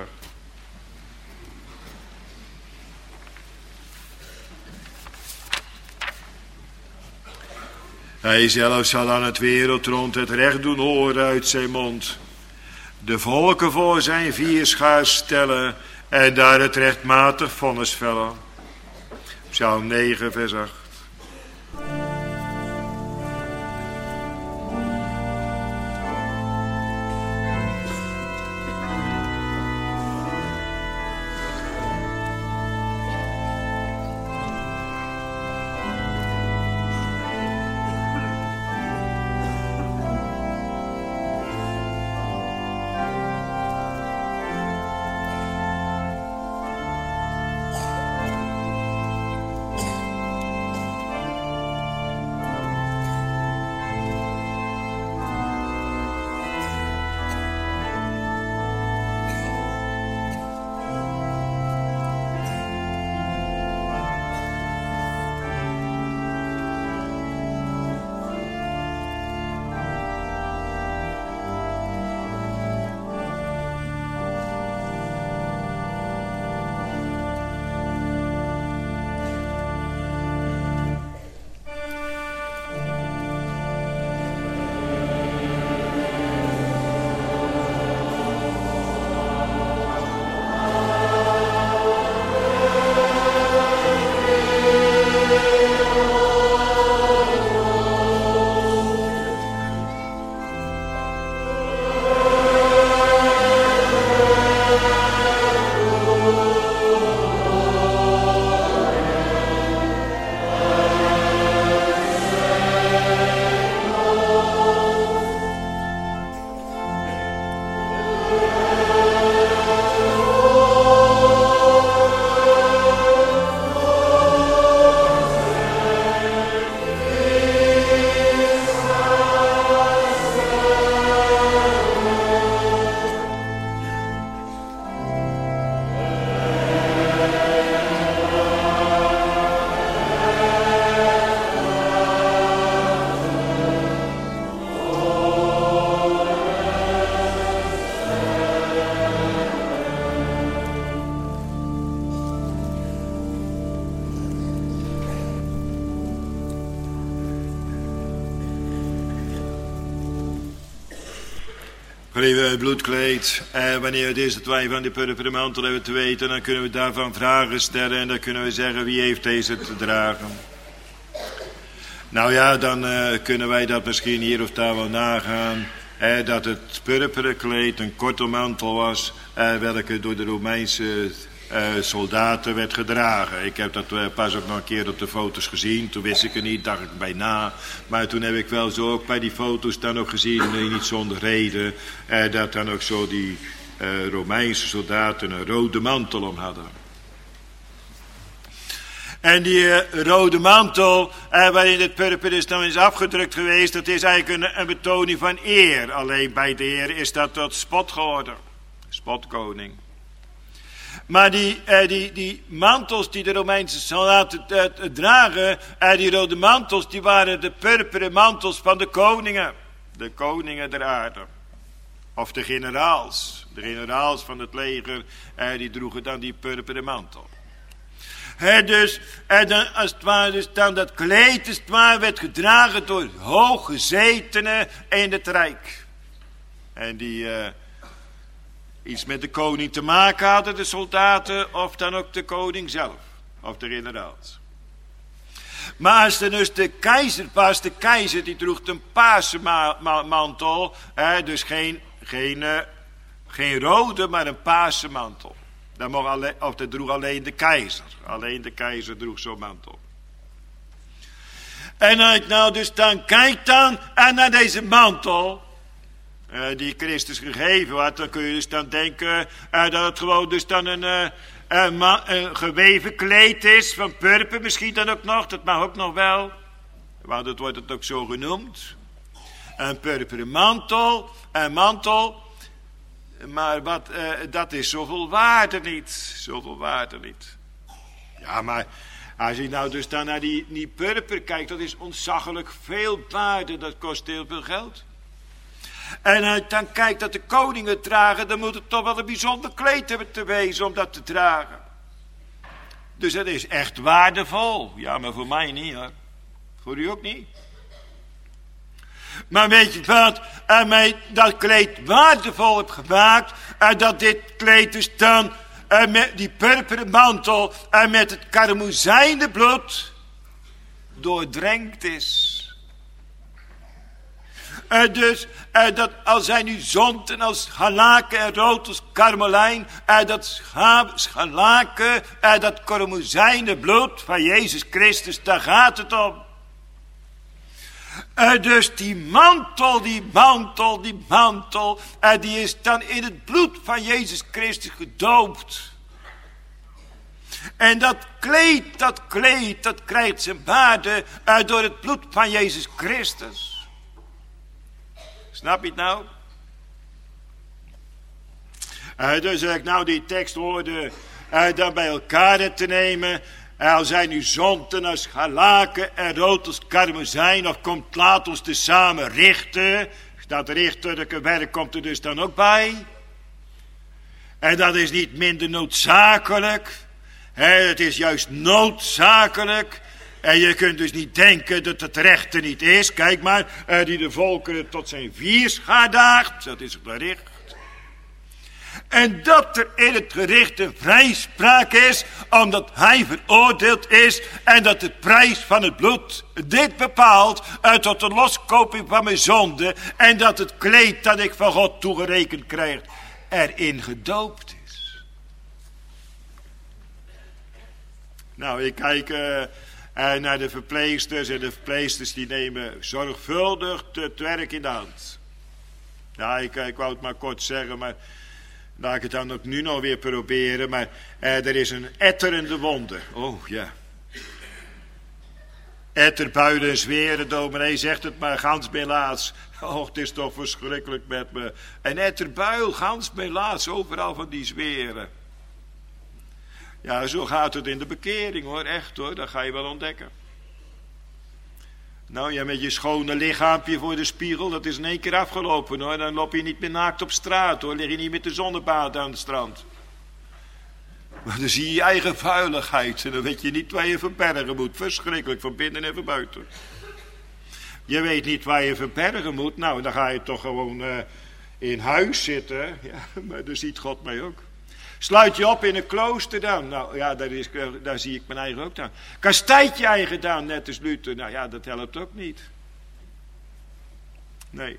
Hij zelf zal aan het wereldrond het recht doen horen uit zijn mond. De volken voor zijn vierschaar stellen en daar het rechtmatig vonnis vellen. Psalm 9 vers 8. Wanneer we het bloedkleed en wanneer het is dat wij van die purperen mantel hebben te weten, dan kunnen we daarvan vragen stellen en dan kunnen we zeggen wie heeft deze te dragen. Nou ja, dan kunnen wij dat misschien hier of daar wel nagaan. Dat het purperen kleed een korte mantel was, welke door de Romeinse soldaten werd gedragen. Ik heb dat pas ook nog een keer op de foto's gezien. Toen wist ik het niet, dacht ik bijna. Maar toen heb ik wel zo ook bij die foto's dan ook gezien, niet zonder reden, dat dan ook zo die Romeinse soldaten een rode mantel om hadden. En die rode mantel waarin het purper is dan is afgedrukt geweest, dat is eigenlijk een betoning van eer. Alleen bij de Heer is dat tot spot geworden. Spotkoning. Maar die mantels die de Romeinse soldaten dragen, die rode mantels, die waren de purperen mantels van de koningen. De koningen der aarde. Of de generaals. De generaals van het leger, die droegen dan die purperen mantel. Dus als het ware, dus dan dat kleed als het ware werd gedragen door hooggezetenen in het rijk. En die iets met de koning te maken hadden, de soldaten, of dan ook de koning zelf, of de generaals. Maar als er dus de keizer was, de keizer die droeg een paarse mantel. Dus geen rode, maar een paarse mantel. Dat droeg alleen de keizer. Alleen de keizer droeg zo'n mantel. En als ik nou dus dan kijk dan naar deze mantel, die Christus gegeven had, dan kun je dus dan denken dat het gewoon dus dan een geweven kleed is van purper, misschien dan ook nog, dat mag ook nog wel, want het wordt het ook zo genoemd. Een purperen mantel, maar dat is zoveel waarde niet. Ja, maar als je nou dus dan naar die purper kijkt, dat is ontzaglijk veel waarde, dat kost heel veel geld. En als je dan kijkt dat de koningen dragen, dan moet het toch wel een bijzonder kleed hebben te wezen om dat te dragen. Dus dat is echt waardevol. Ja, maar voor mij niet hoor. Voor u ook niet. Maar weet je wat, mij dat kleed waardevol heb gemaakt, dat dit kleed dus dan met die purperen mantel en met het karmozijnen bloed doordrenkt is. Dus dat als hij nu zond en als scharlaken en rood als karmelijn, dat scharlaken, dat karmozijnen bloed van Jezus Christus, daar gaat het om. Dus die mantel, die is dan in het bloed van Jezus Christus gedoopt. En dat krijgt zijn waarde door het bloed van Jezus Christus. Snap je het nou? Dus als ik nou die tekst hoorde dan bij elkaar te nemen. Als hij nu zond en als scharlaken en rood als karmozijn, of komt laat ons te samen richten. Dat richterlijke werk komt er dus dan ook bij. En dat is niet minder noodzakelijk. Het is juist noodzakelijk. En je kunt dus niet denken dat het rechte niet is. Kijk maar, die de volkeren tot zijn vierschaar daagt. Dat is het gericht. En dat er in het gericht een vrijspraak is, omdat hij veroordeeld is. En dat de prijs van het bloed dit bepaalt tot de loskoping van mijn zonde. En dat het kleed dat ik van God toegerekend krijg erin gedoopt is. Nou, ik kijk naar de verpleegsters. En de verpleegsters die nemen zorgvuldig het werk in de hand. Ja, ik wou het maar kort zeggen, maar laat ik het dan ook nu nog weer proberen. Maar er is een etterende wonde. Oh ja. Etterbuilen en zweren, dominee zegt het maar, gans melaats. Oh, het is toch verschrikkelijk met me. En etterbuil, gans melaats, overal van die zweren. Ja, zo gaat het in de bekering hoor, echt hoor, dat ga je wel ontdekken. Nou, ja, met je schone lichaampje voor de spiegel, dat is in 1 keer afgelopen hoor. Dan loop je niet meer naakt op straat hoor, lig je niet met de zonnebaden aan het strand. Maar dan zie je je eigen vuiligheid en dan weet je niet waar je verbergen moet. Verschrikkelijk, van binnen en van buiten. Je weet niet waar je verbergen moet, nou dan ga je toch gewoon in huis zitten. Ja, maar daar ziet God mij ook. Sluit je op in een klooster dan. Nou ja, daar zie ik mijn eigen ook dan. Kastijd je eigen dan, net als Luther. Nou ja, dat helpt ook niet. Nee.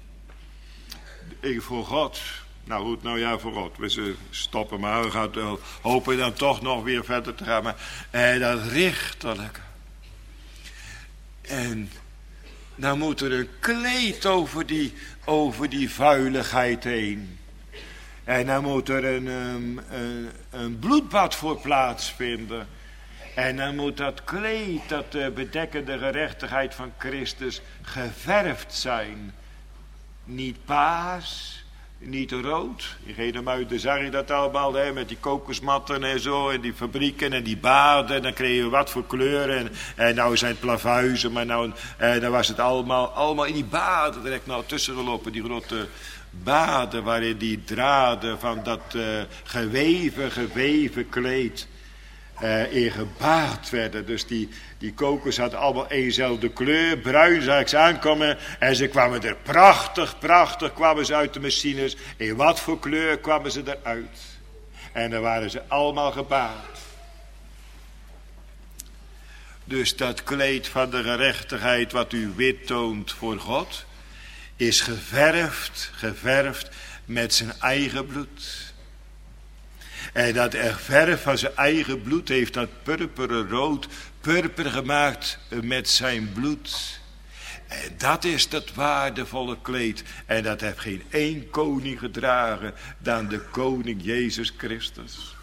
Ik voor God. Nou goed, nou ja, voor God. We stoppen maar. We gaan hopen dan toch nog weer verder te gaan. Maar dat richterlijke. En dan moet er een kleed over die vuiligheid heen. En dan moet er een bloedbad voor plaatsvinden. En dan moet dat kleed, dat bedekkende gerechtigheid van Christus, geverfd zijn. Niet paars, niet rood. In Genemuiden zag je dat allemaal, hè, met die kokosmatten en zo, en die fabrieken en die baden. En dan kreeg je wat voor kleuren. En nou zijn het plavuizen, maar nou, dan was het allemaal in die baden. Direct nou tussen gelopen, die grote baden waarin die draden van dat geweven kleed in gebaard werden. Dus die kokos hadden allemaal eenzelfde kleur, bruin zag ik ze aankomen. En ze kwamen er prachtig kwamen ze uit de machines. In wat voor kleur kwamen ze eruit. En dan waren ze allemaal gebaard. Dus dat kleed van de gerechtigheid wat u wit toont voor God, is geverfd met zijn eigen bloed. En dat verf van zijn eigen bloed heeft dat purperen rood, purper gemaakt met zijn bloed. En dat is dat waardevolle kleed. En dat heeft geen één koning gedragen dan de koning Jezus Christus.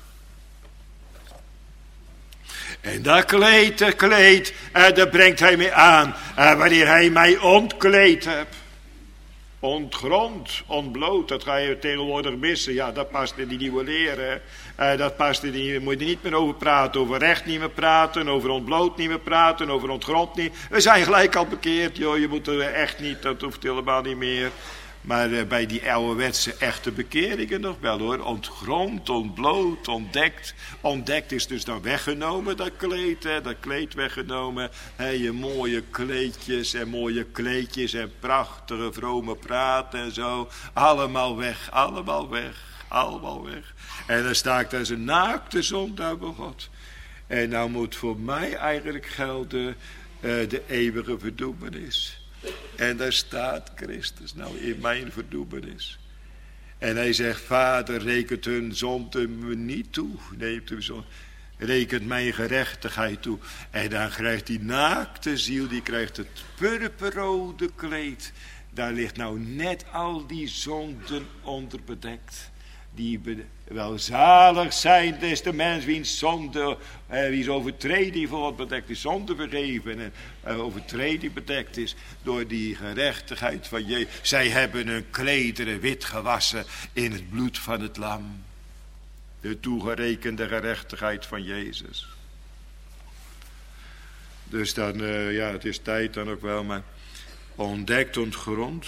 En dat kleed, dat brengt hij mee aan. Wanneer hij mij ontkleed hebt. Ontgrond, ontbloot, dat ga je tegenwoordig missen. Ja, dat past in die nieuwe leren. Dat past in die, moet je niet meer over praten. Over recht niet meer praten, over ontbloot niet meer praten, over ontgrond niet. We zijn gelijk al bekeerd, joh, je moet er echt niet, dat hoeft helemaal niet meer. Maar bij die ouderwetse echte bekeringen nog wel hoor. Ontgrond, ontbloot, ontdekt. Ontdekt is dus dan weggenomen, dat kleed. Hè, dat kleed weggenomen. Hè, je mooie kleedjes en prachtige vrome praat en zo. Allemaal weg, allemaal weg, allemaal weg. En dan sta ik als een naakte zondaar bij God. En nou moet voor mij eigenlijk gelden de eeuwige verdoemenis. En daar staat Christus nou in mijn verdoemenis. En hij zegt, Vader, rekent hun zonde me niet toe. Neemt u zonde. Rekent mijn gerechtigheid toe. En dan krijgt die naakte ziel, die krijgt het purperrode kleed. Daar ligt nou net al die zonden onder bedekt. Die welzalig zijn, is de mens wiens zonde, wiens overtreding voor God bedekt is, zonde vergeven en overtreding bedekt is door die gerechtigheid van Jezus. Zij hebben hun klederen wit gewassen in het bloed van het lam. De toegerekende gerechtigheid van Jezus. Dus dan, ja, het is tijd dan ook wel, maar ontdekt, ontgrond,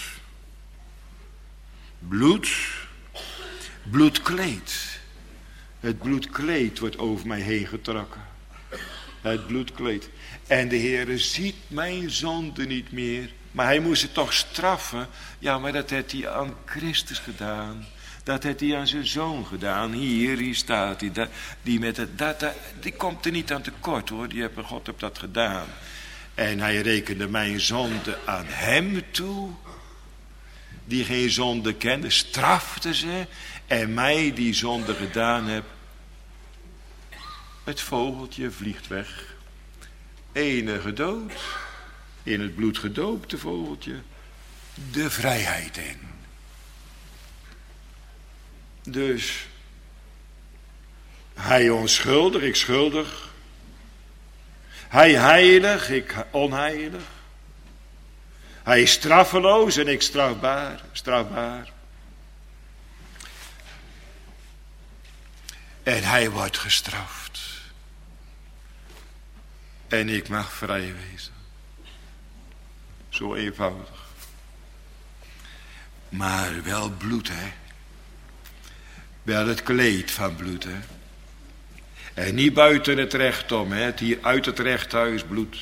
bloedkleed. Het bloedkleed wordt over mij heen getrokken. Het bloedkleed. En de Heere ziet mijn zonde niet meer. Maar hij moest het toch straffen. Ja, maar dat heeft hij aan Christus gedaan. Dat heeft hij aan zijn zoon gedaan. Hier staat hij. Die komt er niet aan tekort hoor. God heeft dat gedaan. En hij rekende mijn zonde aan hem toe. Die geen zonde kende, strafte ze. En mij die zonde gedaan heb. Het vogeltje vliegt weg. Enige dood. In het bloed gedoopte vogeltje. De vrijheid in. Dus. Hij onschuldig, ik schuldig. Hij heilig, ik onheilig. Hij is straffeloos en ik strafbaar. En hij wordt gestraft. En ik mag vrij wezen. Zo eenvoudig. Maar wel bloed, hè. Wel het kleed van bloed, hè. En niet buiten het recht om, hè. Hier uit het rechthuis bloed.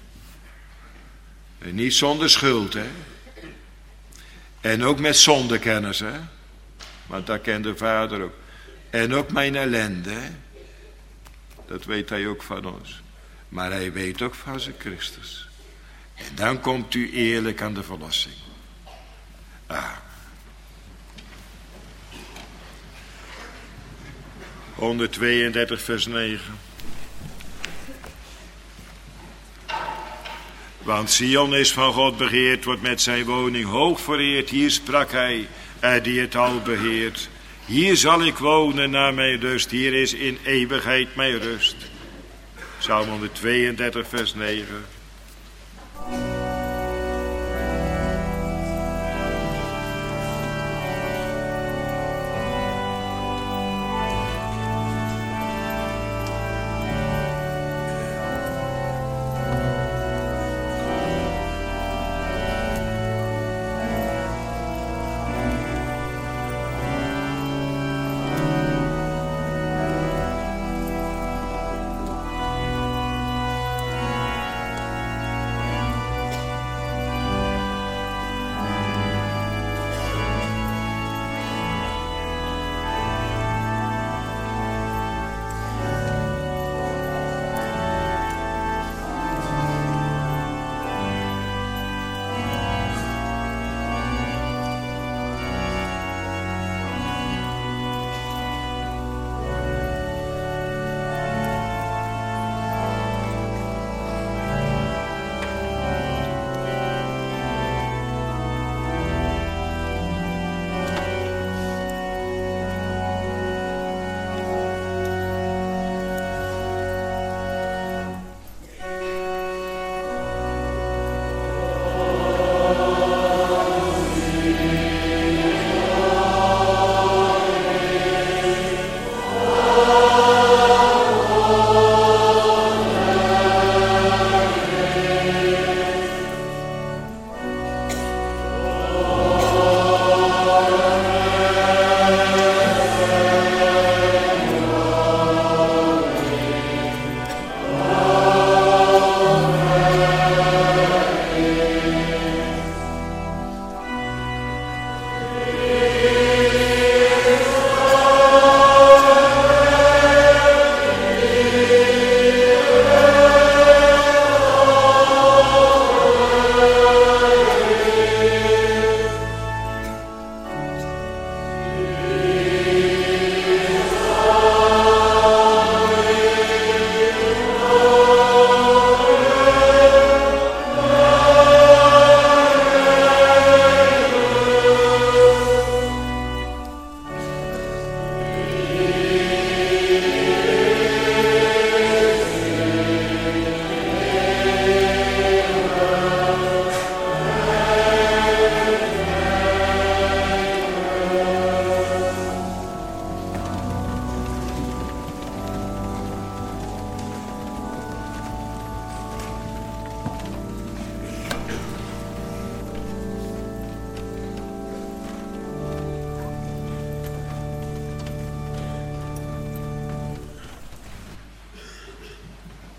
En niet zonder schuld, hè. En ook met zondekennis, hè. Want dat kent de Vader ook. En ook mijn ellende, hè. Dat weet hij ook van ons. Maar hij weet ook van zijn Christus. En dan komt u eerlijk aan de verlossing. Ah. 132 vers 9. Want Sion is van God begeerd, wordt met zijn woning hoog vereerd. Hier sprak hij, die het al beheert. Hier zal ik wonen naar mijn rust. Hier is in eeuwigheid mijn rust. Psalm 132 vers 9.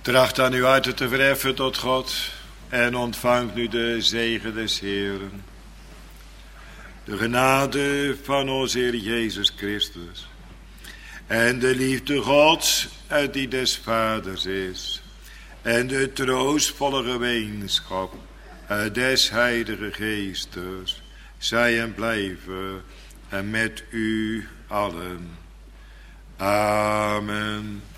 Tracht aan uw harten te verheffen tot God en ontvangt nu de zegen des Heeren. De genade van onze Heer Jezus Christus en de liefde Gods die des Vaders is en de troostvolle gemeenschap des Heilige Geestes zij en blijven en met u allen. Amen.